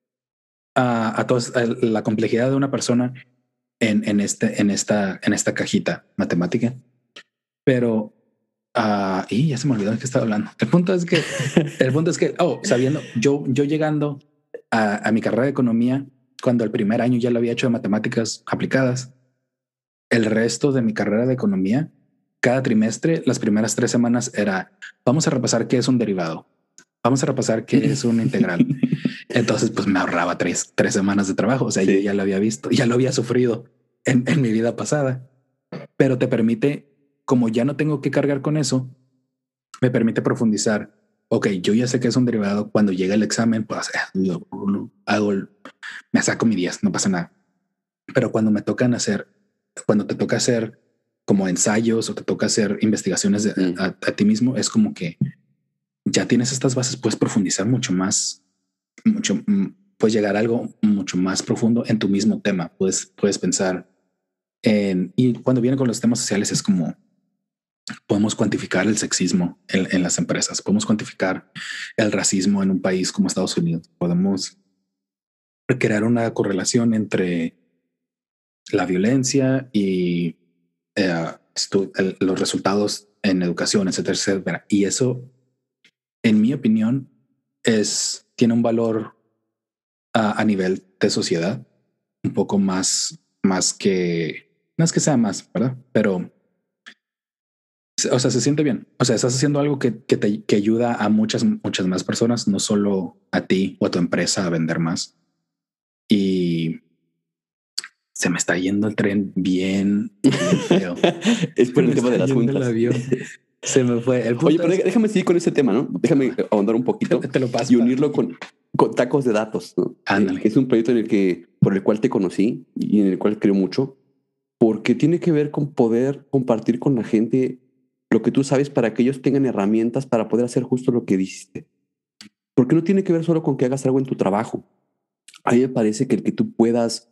a, a toda la complejidad de una persona En, en, este, en, esta, en esta cajita matemática. Pero uh, y ya se me olvidó de qué estaba hablando. El punto es que el punto es que oh, sabiendo yo, yo llegando a, a mi carrera de economía, cuando el primer año ya lo había hecho de matemáticas aplicadas, el resto de mi carrera de economía, cada trimestre, las primeras tres semanas era vamos a repasar qué es un derivado, vamos a repasar qué es una integral. Entonces, pues me ahorraba tres, tres semanas de trabajo. O sea, sí. yo ya lo había visto, ya lo había sufrido en, en mi vida pasada, pero te permite, como ya no tengo que cargar con eso, me permite profundizar. Ok, yo ya sé que es un derivado. Cuando llega el examen, pues lo, lo, hago, me saco mi diez, no pasa nada. Pero cuando me tocan hacer, cuando te toca hacer como ensayos o te toca hacer investigaciones de, mm. a, a ti mismo, es como que ya tienes estas bases, puedes profundizar mucho más, mucho, puedes llegar a algo mucho más profundo en tu mismo tema. Puedes, puedes pensar en, y cuando viene con los temas sociales es como podemos cuantificar el sexismo en, en las empresas, podemos cuantificar el racismo en un país como Estados Unidos, podemos crear una correlación entre la violencia y eh, el, los resultados en educación, etcétera, etcétera. Y eso, en mi opinión, es, tiene un valor uh, a nivel de sociedad un poco más, más que, no es que sea más, ¿verdad? Pero, o sea, se siente bien. O sea, estás haciendo algo que, que te que ayuda a muchas, muchas más personas, no solo a ti o a tu empresa a vender más. Y se me está yendo el tren bien, bien feo.
Es por el tema de las juntas.
El avión. Se me fue. El
Oye, pero es... déjame seguir con ese tema, ¿no? Déjame ahondar un poquito.
Te lo paso.
Y unirlo con, con tacos de datos, ¿no?
Ándale.
Es un proyecto en el que, por el cual te conocí y en el cual creo mucho, porque tiene que ver con poder compartir con la gente lo que tú sabes para que ellos tengan herramientas para poder hacer justo lo que dijiste. Porque no tiene que ver solo con que hagas algo en tu trabajo. A mí me parece que el que tú puedas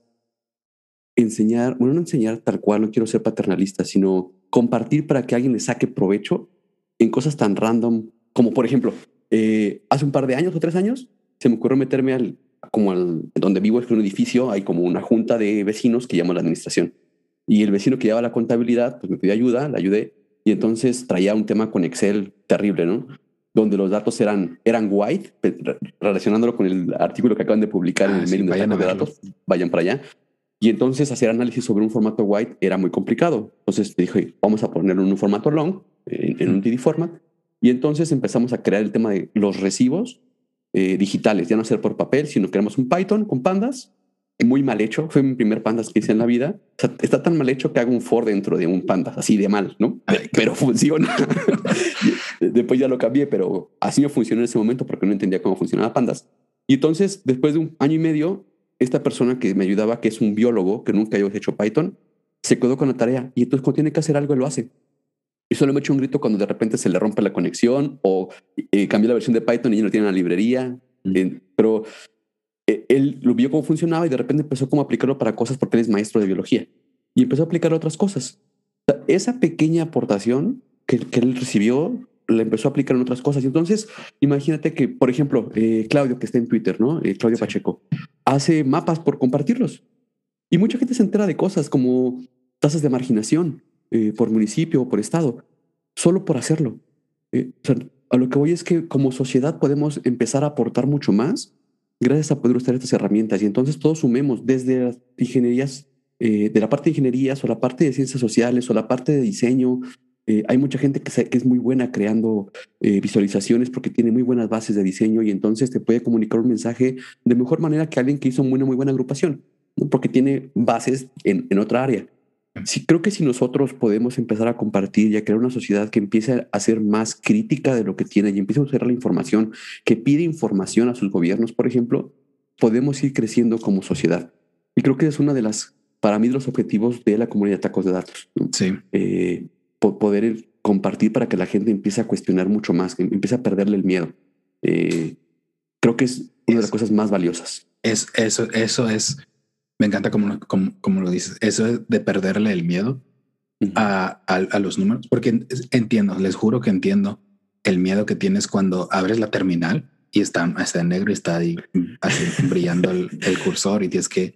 enseñar, bueno, no enseñar tal cual, no quiero ser paternalista, sino compartir para que alguien le saque provecho en cosas tan random como, por ejemplo, eh, hace un par de años o tres años se me ocurrió meterme al, como al, donde vivo es que un edificio, hay como una junta de vecinos que llama la administración y el vecino que lleva la contabilidad pues me pidió ayuda, le ayudé y entonces traía un tema con Excel terrible, ¿no? Donde los datos eran, eran white, relacionándolo con el artículo que acaban de publicar ah, en el sí, mailing de tacos de datos, vayan para allá. Y entonces hacer análisis sobre un formato white era muy complicado. Entonces te dije, vamos a ponerlo en un formato long, en, en un T D format. Y entonces empezamos a crear el tema de los recibos eh, digitales, ya no ser por papel, sino creamos un Python con pandas, muy mal hecho. Fue mi primer pandas que hice en la vida. O sea, está tan mal hecho que hago un for dentro de un pandas, así de mal, ¿no? Ay, pero funciona. Después ya lo cambié, pero así no funcionó en ese momento porque no entendía cómo funcionaba pandas. Y entonces, después de un año y medio, esta persona que me ayudaba, que es un biólogo, que nunca había hecho Python, se quedó con la tarea y entonces cuando tiene que hacer algo, lo hace. Y solo me echo un grito cuando de repente se le rompe la conexión o eh, cambió la versión de Python y ya no tiene en la librería. Mm. Eh, pero eh, él lo vio cómo funcionaba y de repente empezó como a aplicarlo para cosas porque él es maestro de biología y empezó a aplicar otras cosas. O sea, esa pequeña aportación que, que él recibió la empezó a aplicar en otras cosas. Y entonces, imagínate que, por ejemplo, eh, Claudio, que está en Twitter, ¿no? Eh, Claudio sí. Pacheco, hace mapas por compartirlos. Y mucha gente se entera de cosas como tasas de marginación eh, por municipio o por estado, solo por hacerlo. Eh, o sea, a lo que voy es que como sociedad podemos empezar a aportar mucho más gracias a poder usar estas herramientas. Y entonces todos sumemos desde las ingenierías, eh, de la parte de ingenierías o la parte de ciencias sociales o la parte de diseño. Eh, hay mucha gente que, se, que es muy buena creando eh, visualizaciones porque tiene muy buenas bases de diseño y entonces te puede comunicar un mensaje de mejor manera que alguien que hizo una muy buena agrupación, ¿no? Porque tiene bases en, en otra área. Sí, creo que si nosotros podemos empezar a compartir y a crear una sociedad que empiece a ser más crítica de lo que tiene y empiece a usar la información, que pide información a sus gobiernos, por ejemplo, podemos ir creciendo como sociedad. Y creo que es una de las, para mí, de los objetivos de la comunidad de tacos de datos, ¿no?
Sí.
Eh, poder compartir para que la gente empiece a cuestionar mucho más, que empiece a perderle el miedo. Eh, creo que es una es, de las cosas más valiosas.
Es eso, eso es, me encanta como, como, como lo dices, eso es de perderle el miedo uh-huh. a, a, a los números, porque entiendo, les juro que entiendo el miedo que tienes cuando abres la terminal y está, está en negro y está ahí así, brillando el, el cursor y tienes que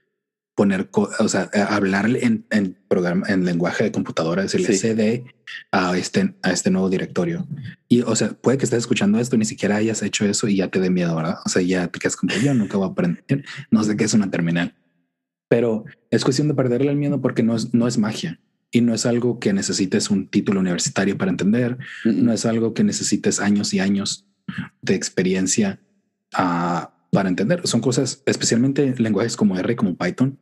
poner, o sea, hablarle en, en programa, en lenguaje de computadora, decirle sí. C D a este, a este nuevo directorio. Y, o sea, puede que estés escuchando esto y ni siquiera hayas hecho eso y ya te dé miedo, ¿verdad? O sea, ya te quedas como, yo nunca voy a aprender, no sé qué es una terminal. Pero es cuestión de perderle el miedo porque no es, no es magia y no es algo que necesites un título universitario para entender, mm-hmm. no es algo que necesites años y años de experiencia uh, para entender. Son cosas, especialmente lenguajes como R, como Python,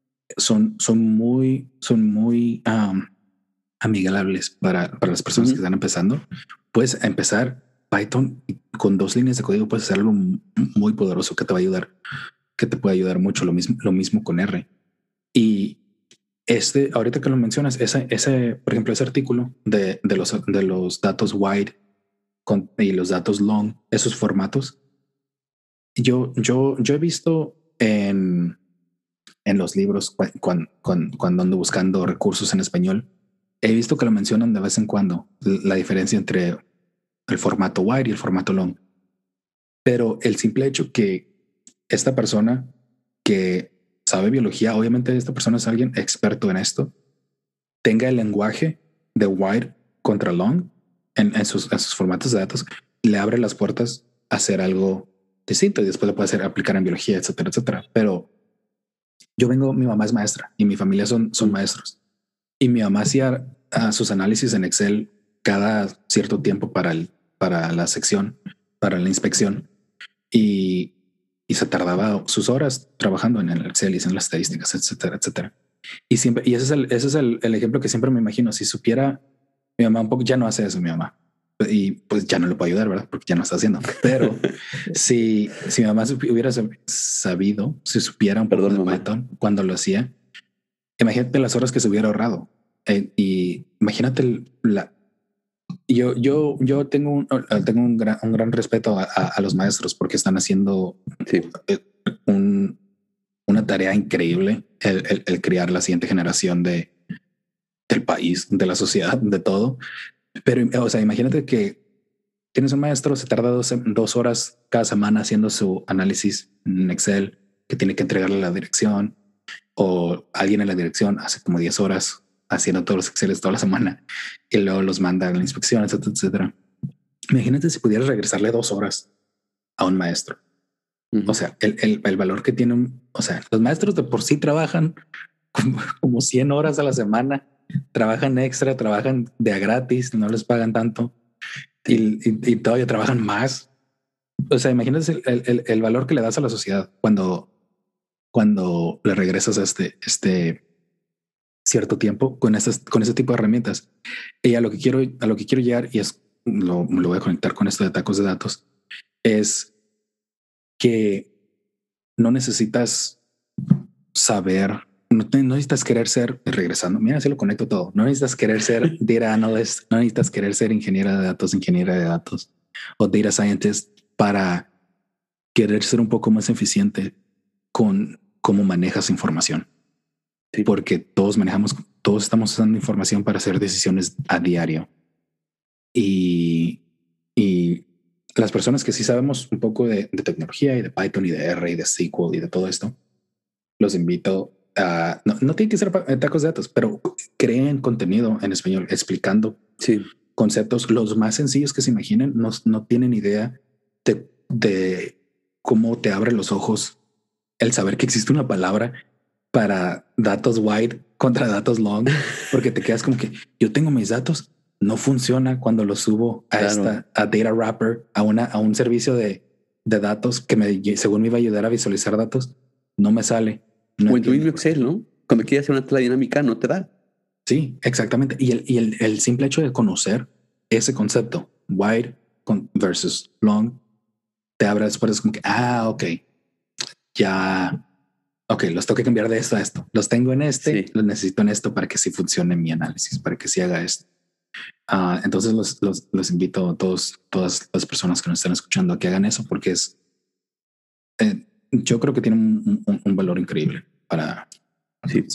son, son muy, son muy um, amigables para, para las personas uh-huh. que están empezando. Puedes empezar Python y con dos líneas de código puedes hacer algo muy poderoso que te va a ayudar, que te puede ayudar mucho. Lo mismo, lo mismo con R. Y este, ahorita que lo mencionas, ese, ese, por ejemplo, ese artículo de, de los, de los datos wide con, y los datos long, esos formatos, yo, yo, yo he visto en, en los libros cuando, cuando, cuando ando buscando recursos en español, he visto que lo mencionan de vez en cuando, la diferencia entre el formato wide y el formato long. Pero el simple hecho que esta persona que sabe biología, obviamente esta persona es alguien experto en esto, tenga el lenguaje de wide contra long en, en, sus, en sus formatos de datos, le abre las puertas a hacer algo distinto y después lo puede hacer aplicar en biología, etcétera, etcétera. Pero yo vengo, mi mamá es maestra y mi familia son, son maestros, y mi mamá hacía uh, sus análisis en Excel cada cierto tiempo para, el, para la sección, para la inspección, y, y se tardaba sus horas trabajando en el Excel y en las estadísticas, etcétera, etcétera. Y siempre, y ese es el, ese es el, el ejemplo que siempre me imagino. Si supiera mi mamá un poco, ya no hace eso mi mamá, y pues ya no le puedo ayudar, ¿verdad? Porque ya no está haciendo. Pero si, si mi mamá hubiera sabido, si supiera un poco de Python cuando lo hacía, imagínate las horas que se hubiera ahorrado. Eh, y imagínate la... Yo, yo, yo tengo un, tengo un gran, un gran respeto a, a, a los maestros porque están haciendo sí. un, una tarea increíble, el, el, el criar la siguiente generación de, del país, de la sociedad, de todo. Pero, o sea, imagínate que tienes un maestro, se tarda dos, dos horas cada semana haciendo su análisis en Excel, que tiene que entregarle la dirección, o alguien en la dirección hace como diez horas haciendo todos los Exceles toda la semana y luego los manda a la inspección, etcétera, etcétera. Imagínate si pudieras regresarle dos horas a un maestro. Uh-huh. O sea, el, el, el valor que tiene un, o sea, los maestros de por sí trabajan como, como cien horas a la semana, trabajan extra, trabajan de a gratis, no les pagan tanto y, y, y todavía trabajan más. O sea, imagínate el, el, el valor que le das a la sociedad cuando, cuando le regresas a este, este cierto tiempo con estas, con ese tipo de herramientas. Y a lo que quiero, a lo que quiero llegar, y es lo, lo voy a conectar con esto de tacos de datos, es que no necesitas saber, no, te, no necesitas querer ser, regresando, mira, así lo conecto todo, no necesitas querer ser data analyst, no necesitas querer ser ingeniera de datos, ingeniera de datos o data scientist para querer ser un poco más eficiente con cómo manejas información. Sí. Porque todos manejamos, todos estamos usando información para hacer decisiones a diario. Y, y las personas que sí sabemos un poco de, de tecnología y de Python y de R y de S Q L y de todo esto, los invito a, no, no tienen que ser tacos de datos, pero creen contenido en español explicando sí. conceptos los más sencillos que se imaginen. No, no tienen idea de, de cómo te abre los ojos el saber que existe una palabra para datos wide contra datos long, porque te quedas como que yo tengo mis datos, no funciona cuando los subo a claro. esta a Data Wrapper, a una a un servicio de, de datos que me según me iba a ayudar a visualizar datos, no me sale.
No o en tu mismo Excel, ¿no? Cuando quieres hacer una tabla dinámica no te da.
Sí, exactamente. Y el, y el, el simple hecho de conocer ese concepto wide versus long te abre después es como que ah, ok, ya. Ok, los tengo que cambiar de esto a esto. Los tengo en este, sí. los necesito en esto para que sí funcione mi análisis, para que sí haga esto. Uh, entonces los, los, los invito a todos, todas las personas que nos están escuchando a que hagan eso, porque es, eh, yo creo que tiene un, un, un valor increíble para...
Sí,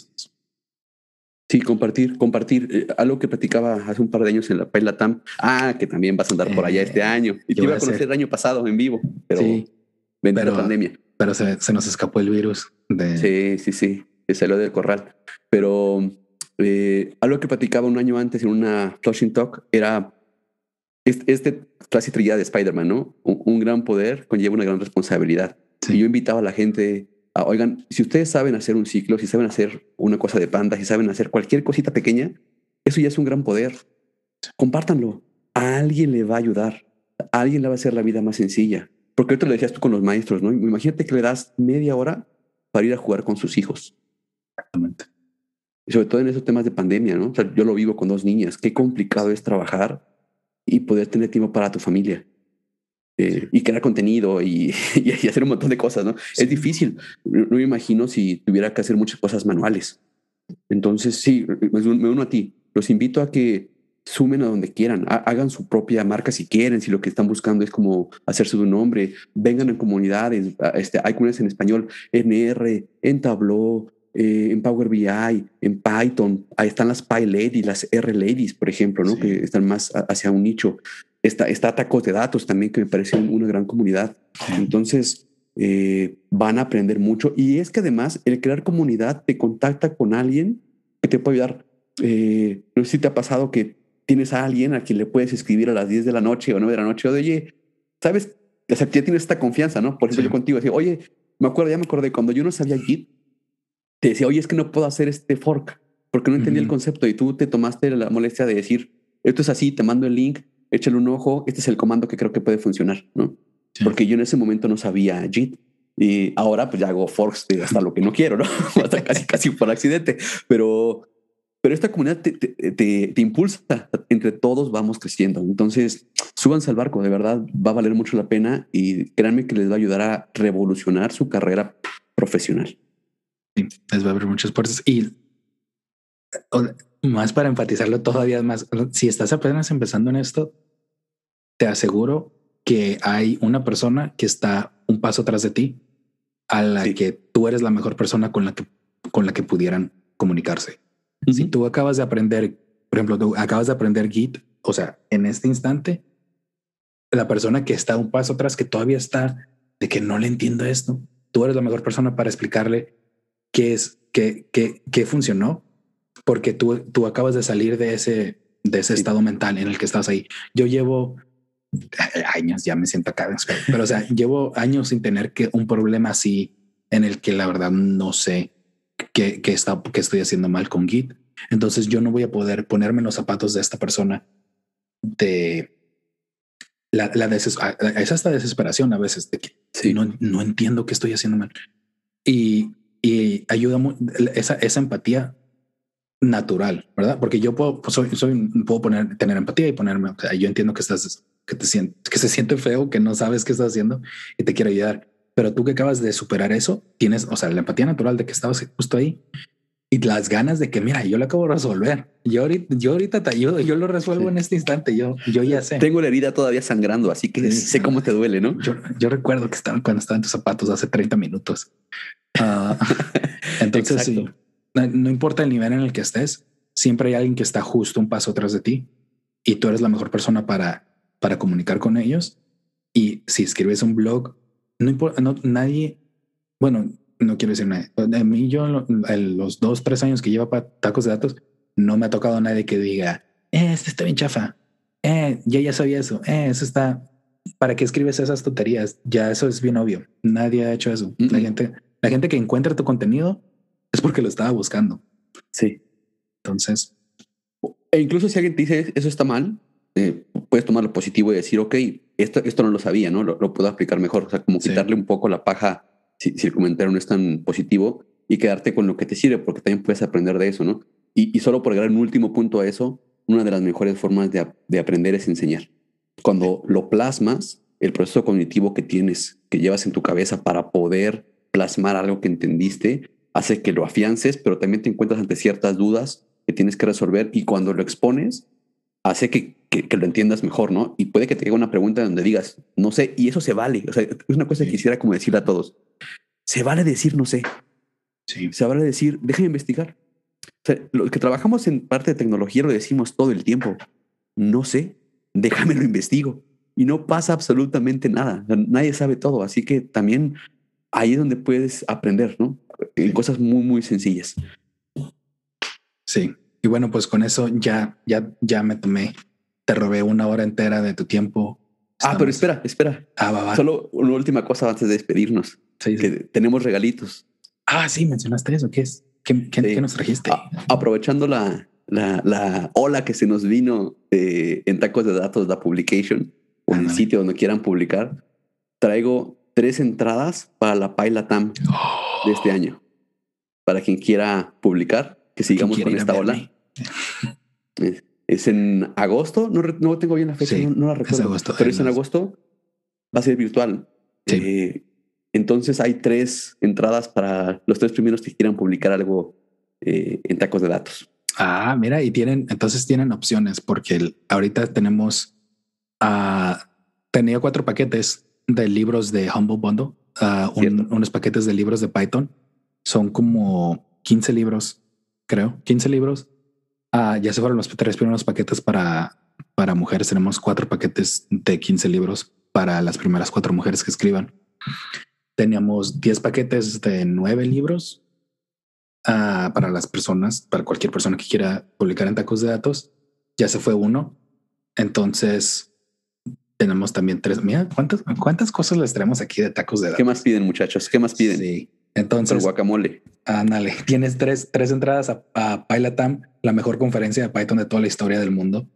sí compartir, compartir. Eh, algo que platicaba hace un par de años en la Paila Tam. Ah, que también vas a andar por allá eh, este año. Y te iba a conocer el año pasado en vivo, pero sí, bendita
pero,
pandemia.
Pero se, se nos escapó el virus. De...
Sí, sí, sí, que salió del corral. Pero eh, algo que platicaba un año antes en una Flushing Talk era este, este clase trillada de Spider-Man, ¿no? Un, un gran poder conlleva una gran responsabilidad. Sí. Y yo invitaba a la gente a, oigan, si ustedes saben hacer un ciclo, si saben hacer una cosa de Panda, si saben hacer cualquier cosita pequeña, eso ya es un gran poder. Compártanlo. A alguien le va a ayudar. A alguien le va a hacer la vida más sencilla. Porque ahorita lo decías tú con los maestros, ¿no? Imagínate que le das media hora para ir a jugar con sus hijos.
Exactamente.
Y sobre todo en esos temas de pandemia, ¿no? O sea, yo lo vivo con dos niñas. Qué complicado es trabajar y poder tener tiempo para tu familia. Eh, sí. Y crear contenido y, y hacer un montón de cosas, ¿no? Sí. Es difícil. No me imagino si tuviera que hacer muchas cosas manuales. Entonces, sí, me uno a ti. Los invito a que sumen a donde quieran, hagan su propia marca si quieren, si lo que están buscando es como hacerse de un nombre, vengan en comunidades, este, hay comunidades en español, en R, en Tableau, eh, en Power B I, en Python, ahí están las Py Ladies, las R Ladies, por ejemplo, ¿no? Sí. Que están más hacia un nicho. Está, está Tacos de Datos también, que me parece una gran comunidad. Sí. Entonces, eh, van a aprender mucho. Y es que además, el crear comunidad te contacta con alguien que te puede ayudar. Eh, no sé si te ha pasado que tienes a alguien a quien le puedes escribir a las diez de la noche o nueve de la noche, o de, oye, ¿sabes? O sea, ya tienes esta confianza, ¿no? Por ejemplo, sí. yo contigo decía, oye, me acuerdo, ya me acordé, cuando yo no sabía Git, te decía, oye, es que no puedo hacer este fork porque no entendía uh-huh. el concepto, y tú te tomaste la molestia de decir, esto es así, te mando el link, échale un ojo, este es el comando que creo que puede funcionar, ¿no? Sí. Porque yo en ese momento no sabía Git. Y ahora pues ya hago forks de hasta lo que no quiero, ¿no? Hasta casi, casi por accidente. Pero, pero esta comunidad te, te, te, te impulsa. Entre todos vamos creciendo. Entonces, súbanse al barco. De verdad, va a valer mucho la pena. Y créanme que les va a ayudar a revolucionar su carrera profesional.
Sí, les va a abrir muchas puertas. Y más para enfatizarlo todavía más, si estás apenas empezando en esto, te aseguro que hay una persona que está un paso atrás de ti, a la sí. que tú eres la mejor persona con la que, con la que pudieran comunicarse. Uh-huh. Si tú acabas de aprender, por ejemplo, tú acabas de aprender Git, o sea, en este instante, la persona que está un paso atrás, que todavía está de que no le entiendo esto, tú eres la mejor persona para explicarle qué es, qué, qué, qué funcionó, porque tú, tú acabas de salir de ese, de ese sí. estado mental en el que estás ahí. Yo llevo años, ya me siento acá, pero o sea, llevo años sin tener que un problema así en el que la verdad no sé qué, qué, está, qué estoy haciendo mal con Git. Entonces yo no voy a poder ponerme en los zapatos de esta persona de la, la deses, es hasta desesperación a veces de que sí. no, no entiendo qué estoy haciendo mal. Y, y ayuda mucho esa, esa empatía natural, ¿verdad? Porque yo puedo, soy, soy, puedo poner, tener empatía y ponerme, o sea, yo entiendo que estás, que te sientes, que se siente feo, que no sabes qué estás haciendo y te quiero ayudar. Pero tú que acabas de superar eso, tienes, o sea, la empatía natural de que estabas justo ahí y las ganas de que, mira, yo lo acabo de resolver. Yo ahorita, yo ahorita te ayudo, yo lo resuelvo sí. en este instante. Yo, yo ya sé.
Tengo la herida todavía sangrando, así que sí, sé cómo te duele, ¿no?
Yo, yo recuerdo que estaba cuando estaba en tus zapatos hace treinta minutos. Uh, entonces, sí, no, no importa el nivel en el que estés, siempre hay alguien que está justo un paso atrás de ti y tú eres la mejor persona para, para comunicar con ellos. Y si escribes un blog, no importa, no, nadie, bueno, no quiero decir nada. A mí, yo en los dos, tres años que llevo para Tacos de Datos, no me ha tocado a nadie que diga, eh, este está bien chafa. Eh, ya ya sabía eso. Eh, eso está. ¿Para qué escribes esas tonterías? Ya eso es bien obvio. Nadie ha hecho eso. Mm-hmm. La gente, la gente que encuentra tu contenido es porque lo estaba buscando.
Sí.
Entonces,
e incluso si alguien te dice eso está mal, eh, puedes tomar lo positivo y decir, ok, esto, esto no lo sabía, ¿no? Lo, lo puedo aplicar mejor. O sea, como sí. quitarle un poco la paja si, si el comentario no es tan positivo y quedarte con lo que te sirve, porque también puedes aprender de eso, ¿no? Y, y solo por agregar un último punto a eso, una de las mejores formas de, de aprender es enseñar. Cuando lo plasmas, el proceso cognitivo que tienes, que llevas en tu cabeza para poder plasmar algo que entendiste, hace que lo afiances, pero también te encuentras ante ciertas dudas que tienes que resolver, y cuando lo expones, hace que, que, que lo entiendas mejor, ¿no? Y puede que te llegue una pregunta donde digas, no sé, y eso se vale. O sea, es una cosa sí. que quisiera como decirle a todos. Se vale decir no sé.
Sí.
Se vale decir, déjame investigar. O sea, los que trabajamos en parte de tecnología lo decimos todo el tiempo. No sé, déjame lo investigo. Y no pasa absolutamente nada. O sea, nadie sabe todo. Así que también ahí es donde puedes aprender, ¿no? En cosas muy, muy sencillas.
Sí. Y bueno, pues con eso ya, ya, ya me tomé. Te robé una hora entera de tu tiempo.
Estamos... Ah, pero espera, espera.
Ah, va, va.
Solo una última cosa antes de despedirnos.
Sí,
que
sí.
Tenemos regalitos.
Ah, sí, mencionaste eso. ¿Qué es? ¿Qué, qué, sí. ¿qué nos trajiste?
A, aprovechando la, la, la ola que se nos vino eh, en Tacos de Datos, la publication, o en el sitio donde quieran publicar, traigo tres entradas para la PyLatam oh. de este año. Para quien quiera publicar, que sigamos con esta ola. Es, es en agosto, no, no tengo bien la fecha, sí, no, no la recuerdo. Es agosto, pero es en agosto, va a ser virtual. Sí. Eh, entonces hay tres entradas para los tres primeros que quieran publicar algo eh, en tacos de datos.
Ah, mira, y tienen, entonces tienen opciones porque el, ahorita tenemos, uh, tenía cuatro paquetes de libros de Humble Bundle, uh, un, unos paquetes de libros de Python. Son como quince libros, creo, quince libros. Uh, ya se fueron los tres primeros paquetes para, para mujeres. Tenemos cuatro paquetes de quince libros para las primeras cuatro mujeres que escriban. Teníamos diez paquetes de nueve libros. Uh, para las personas, para cualquier persona que quiera publicar en tacos de datos. Ya se fue uno. Entonces tenemos también tres. Mira cuántas, cuántas cosas les traemos aquí de tacos de datos.
¿Qué más piden, muchachos? ¿Qué más piden?
Sí. Entonces,
el guacamole.
Ándale, tienes tres, tres entradas a, a PyLatam, la mejor conferencia de Python de toda la historia del mundo,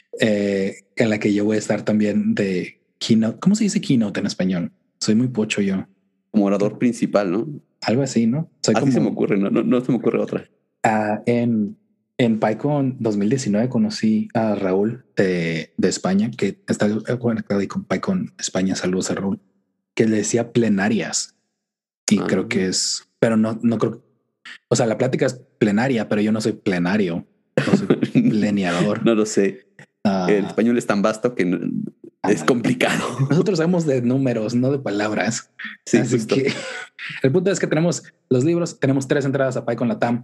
eh, en la que yo voy a estar también de keynote. ¿Cómo se dice keynote en español? Soy muy pocho yo.
Como orador principal, ¿no?
Algo así, ¿no? Soy
así
como,
se me ocurre, no, no, no se me ocurre otra.
Uh, en, en PyCon dos mil diecinueve conocí a Raúl de, de España, que está conectado ahí con PyCon España. Saludos a Raúl, que le decía plenarias. Y ah. creo que es, pero no, no creo. O sea, la plática es plenaria, pero yo no soy plenario. No soy pleneador.
No lo sé. Uh, El español es tan vasto que no, es complicado.
Nosotros sabemos de números, no de palabras.
Sí,
Así
justo.
que el punto es que tenemos los libros, tenemos tres entradas a PyCon Latam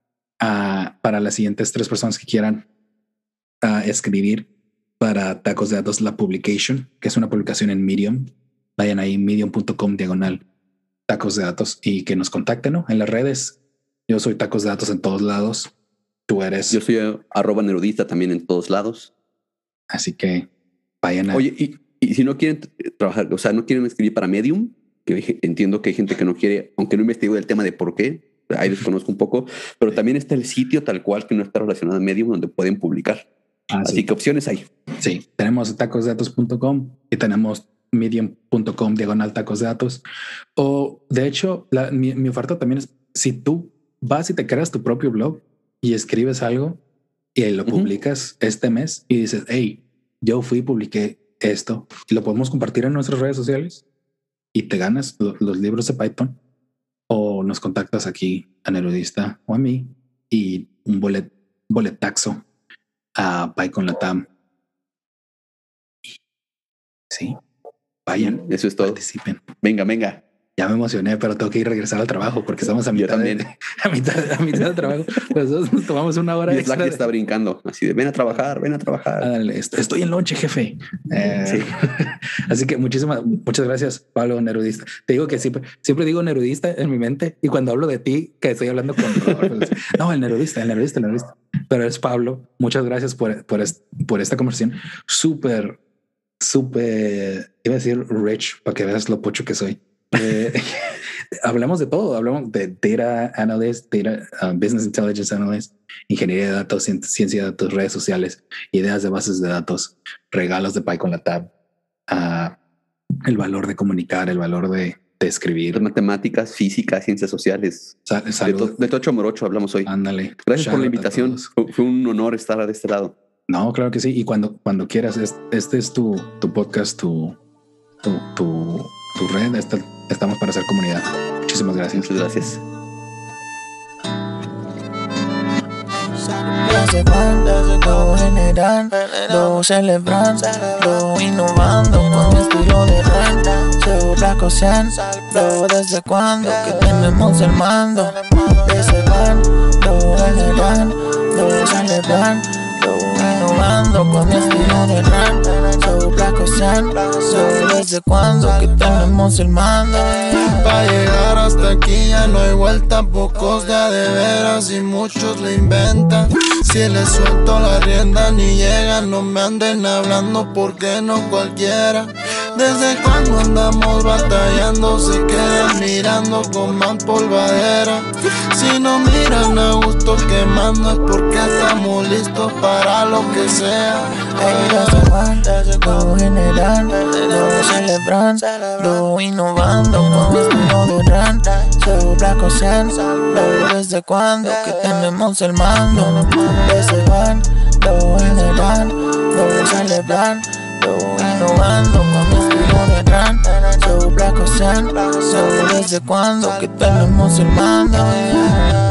uh, para las siguientes tres personas que quieran uh, escribir para Tacos de Datos, la publication, que es una publicación en Medium. Vayan ahí, medium punto com diagonal Tacos de Datos y que nos contacten, ¿no? En las redes. Yo soy Tacos de Datos en todos lados. Tú eres.
Yo soy uh, arroba nerudista también en todos lados.
Así que vayan a...
Oye, y, y si no quieren trabajar, o sea, no quieren escribir para Medium, que entiendo que hay gente que no quiere, aunque no investigo el tema de por qué, ahí desconozco un poco, pero también está el sitio tal cual que no está relacionado a Medium donde pueden publicar. Ah, Así sí. que opciones hay.
Sí, tenemos tacos de datos punto com y tenemos medium punto com diagonal tacos de datos. O de hecho, la, mi, mi oferta también es si tú vas y te creas tu propio blog y escribes algo y lo uh-huh. publicas este mes y dices, hey, yo fui y publiqué esto y lo podemos compartir en nuestras redes sociales y te ganas lo, los libros de Python, o nos contactas aquí a Nerudista o a mí y un bolet, boletaxo a PyCon Latam. Sí, vayan.
Eso es todo.
Participen.
Venga, venga.
Ya me emocioné, pero tengo que ir a regresar al trabajo porque estamos a mitad, de, a mitad, a mitad del trabajo. Pues nos tomamos una hora
y extra.
Slack
de... está brincando así de ven a trabajar, ven a trabajar.
Dale, estoy en lonche, jefe. Eh, sí. Así que muchísimas, muchas gracias, Pablo Nerudista. Te digo que siempre, siempre digo Nerudista en mi mente y cuando hablo de ti, que estoy hablando con Rodolfo, no, el Nerudista, el Nerudista, el Nerudista. Pero es Pablo. Muchas gracias por, por, por esta conversación. Súper, súper, iba a decir rich para que veas lo pocho que soy. Eh, hablamos de todo, hablamos de data analyst, data uh, business intelligence analyst, ingeniería de datos, ciencia de datos, redes sociales, ideas de bases de datos, regalos de PyCon Latam, uh, el valor de comunicar, el valor de, de escribir,
matemáticas, física, ciencias sociales.
Sal, salud.
De, to, de Tocho Morocho hablamos hoy.
Ándale.
Gracias por la invitación. Fue, fue un honor estar de este lado.
No, claro que sí. Y cuando, cuando quieras, este, este es tu, tu podcast, tu, tu, tu, tu red. Esta, estamos para hacer comunidad. Muchísimas gracias.
Muchas gracias.
Lo generando, celebrando, innovando con estilo de renta. Se Black Ocean, lo desde cuando que tenemos el mando. Desde van, lo generando, lo celebrando, innovando con estilo de renta. Se Black Ocean, lo desde cuando que tenemos el mando.
Pa' llegar hasta aquí ya no hay vuelta, pocos ya de veras y muchos le inventan. Si les suelto la rienda ni llegan, no me anden hablando porque no cualquiera. Desde cuando andamos batallando se quedan mirando con más polvadera. Si no miran a gusto quemando es porque estamos listos para lo que sea.
Lo generando, lo celebrando, innovando con estilo de renta. Se Black Ocean, lo desde cuando que tenemos el mando. Desde van, lo generando, lo celebrando, innovando con estilo de renta. Se Black Ocean, lo desde cuando que tenemos el mando.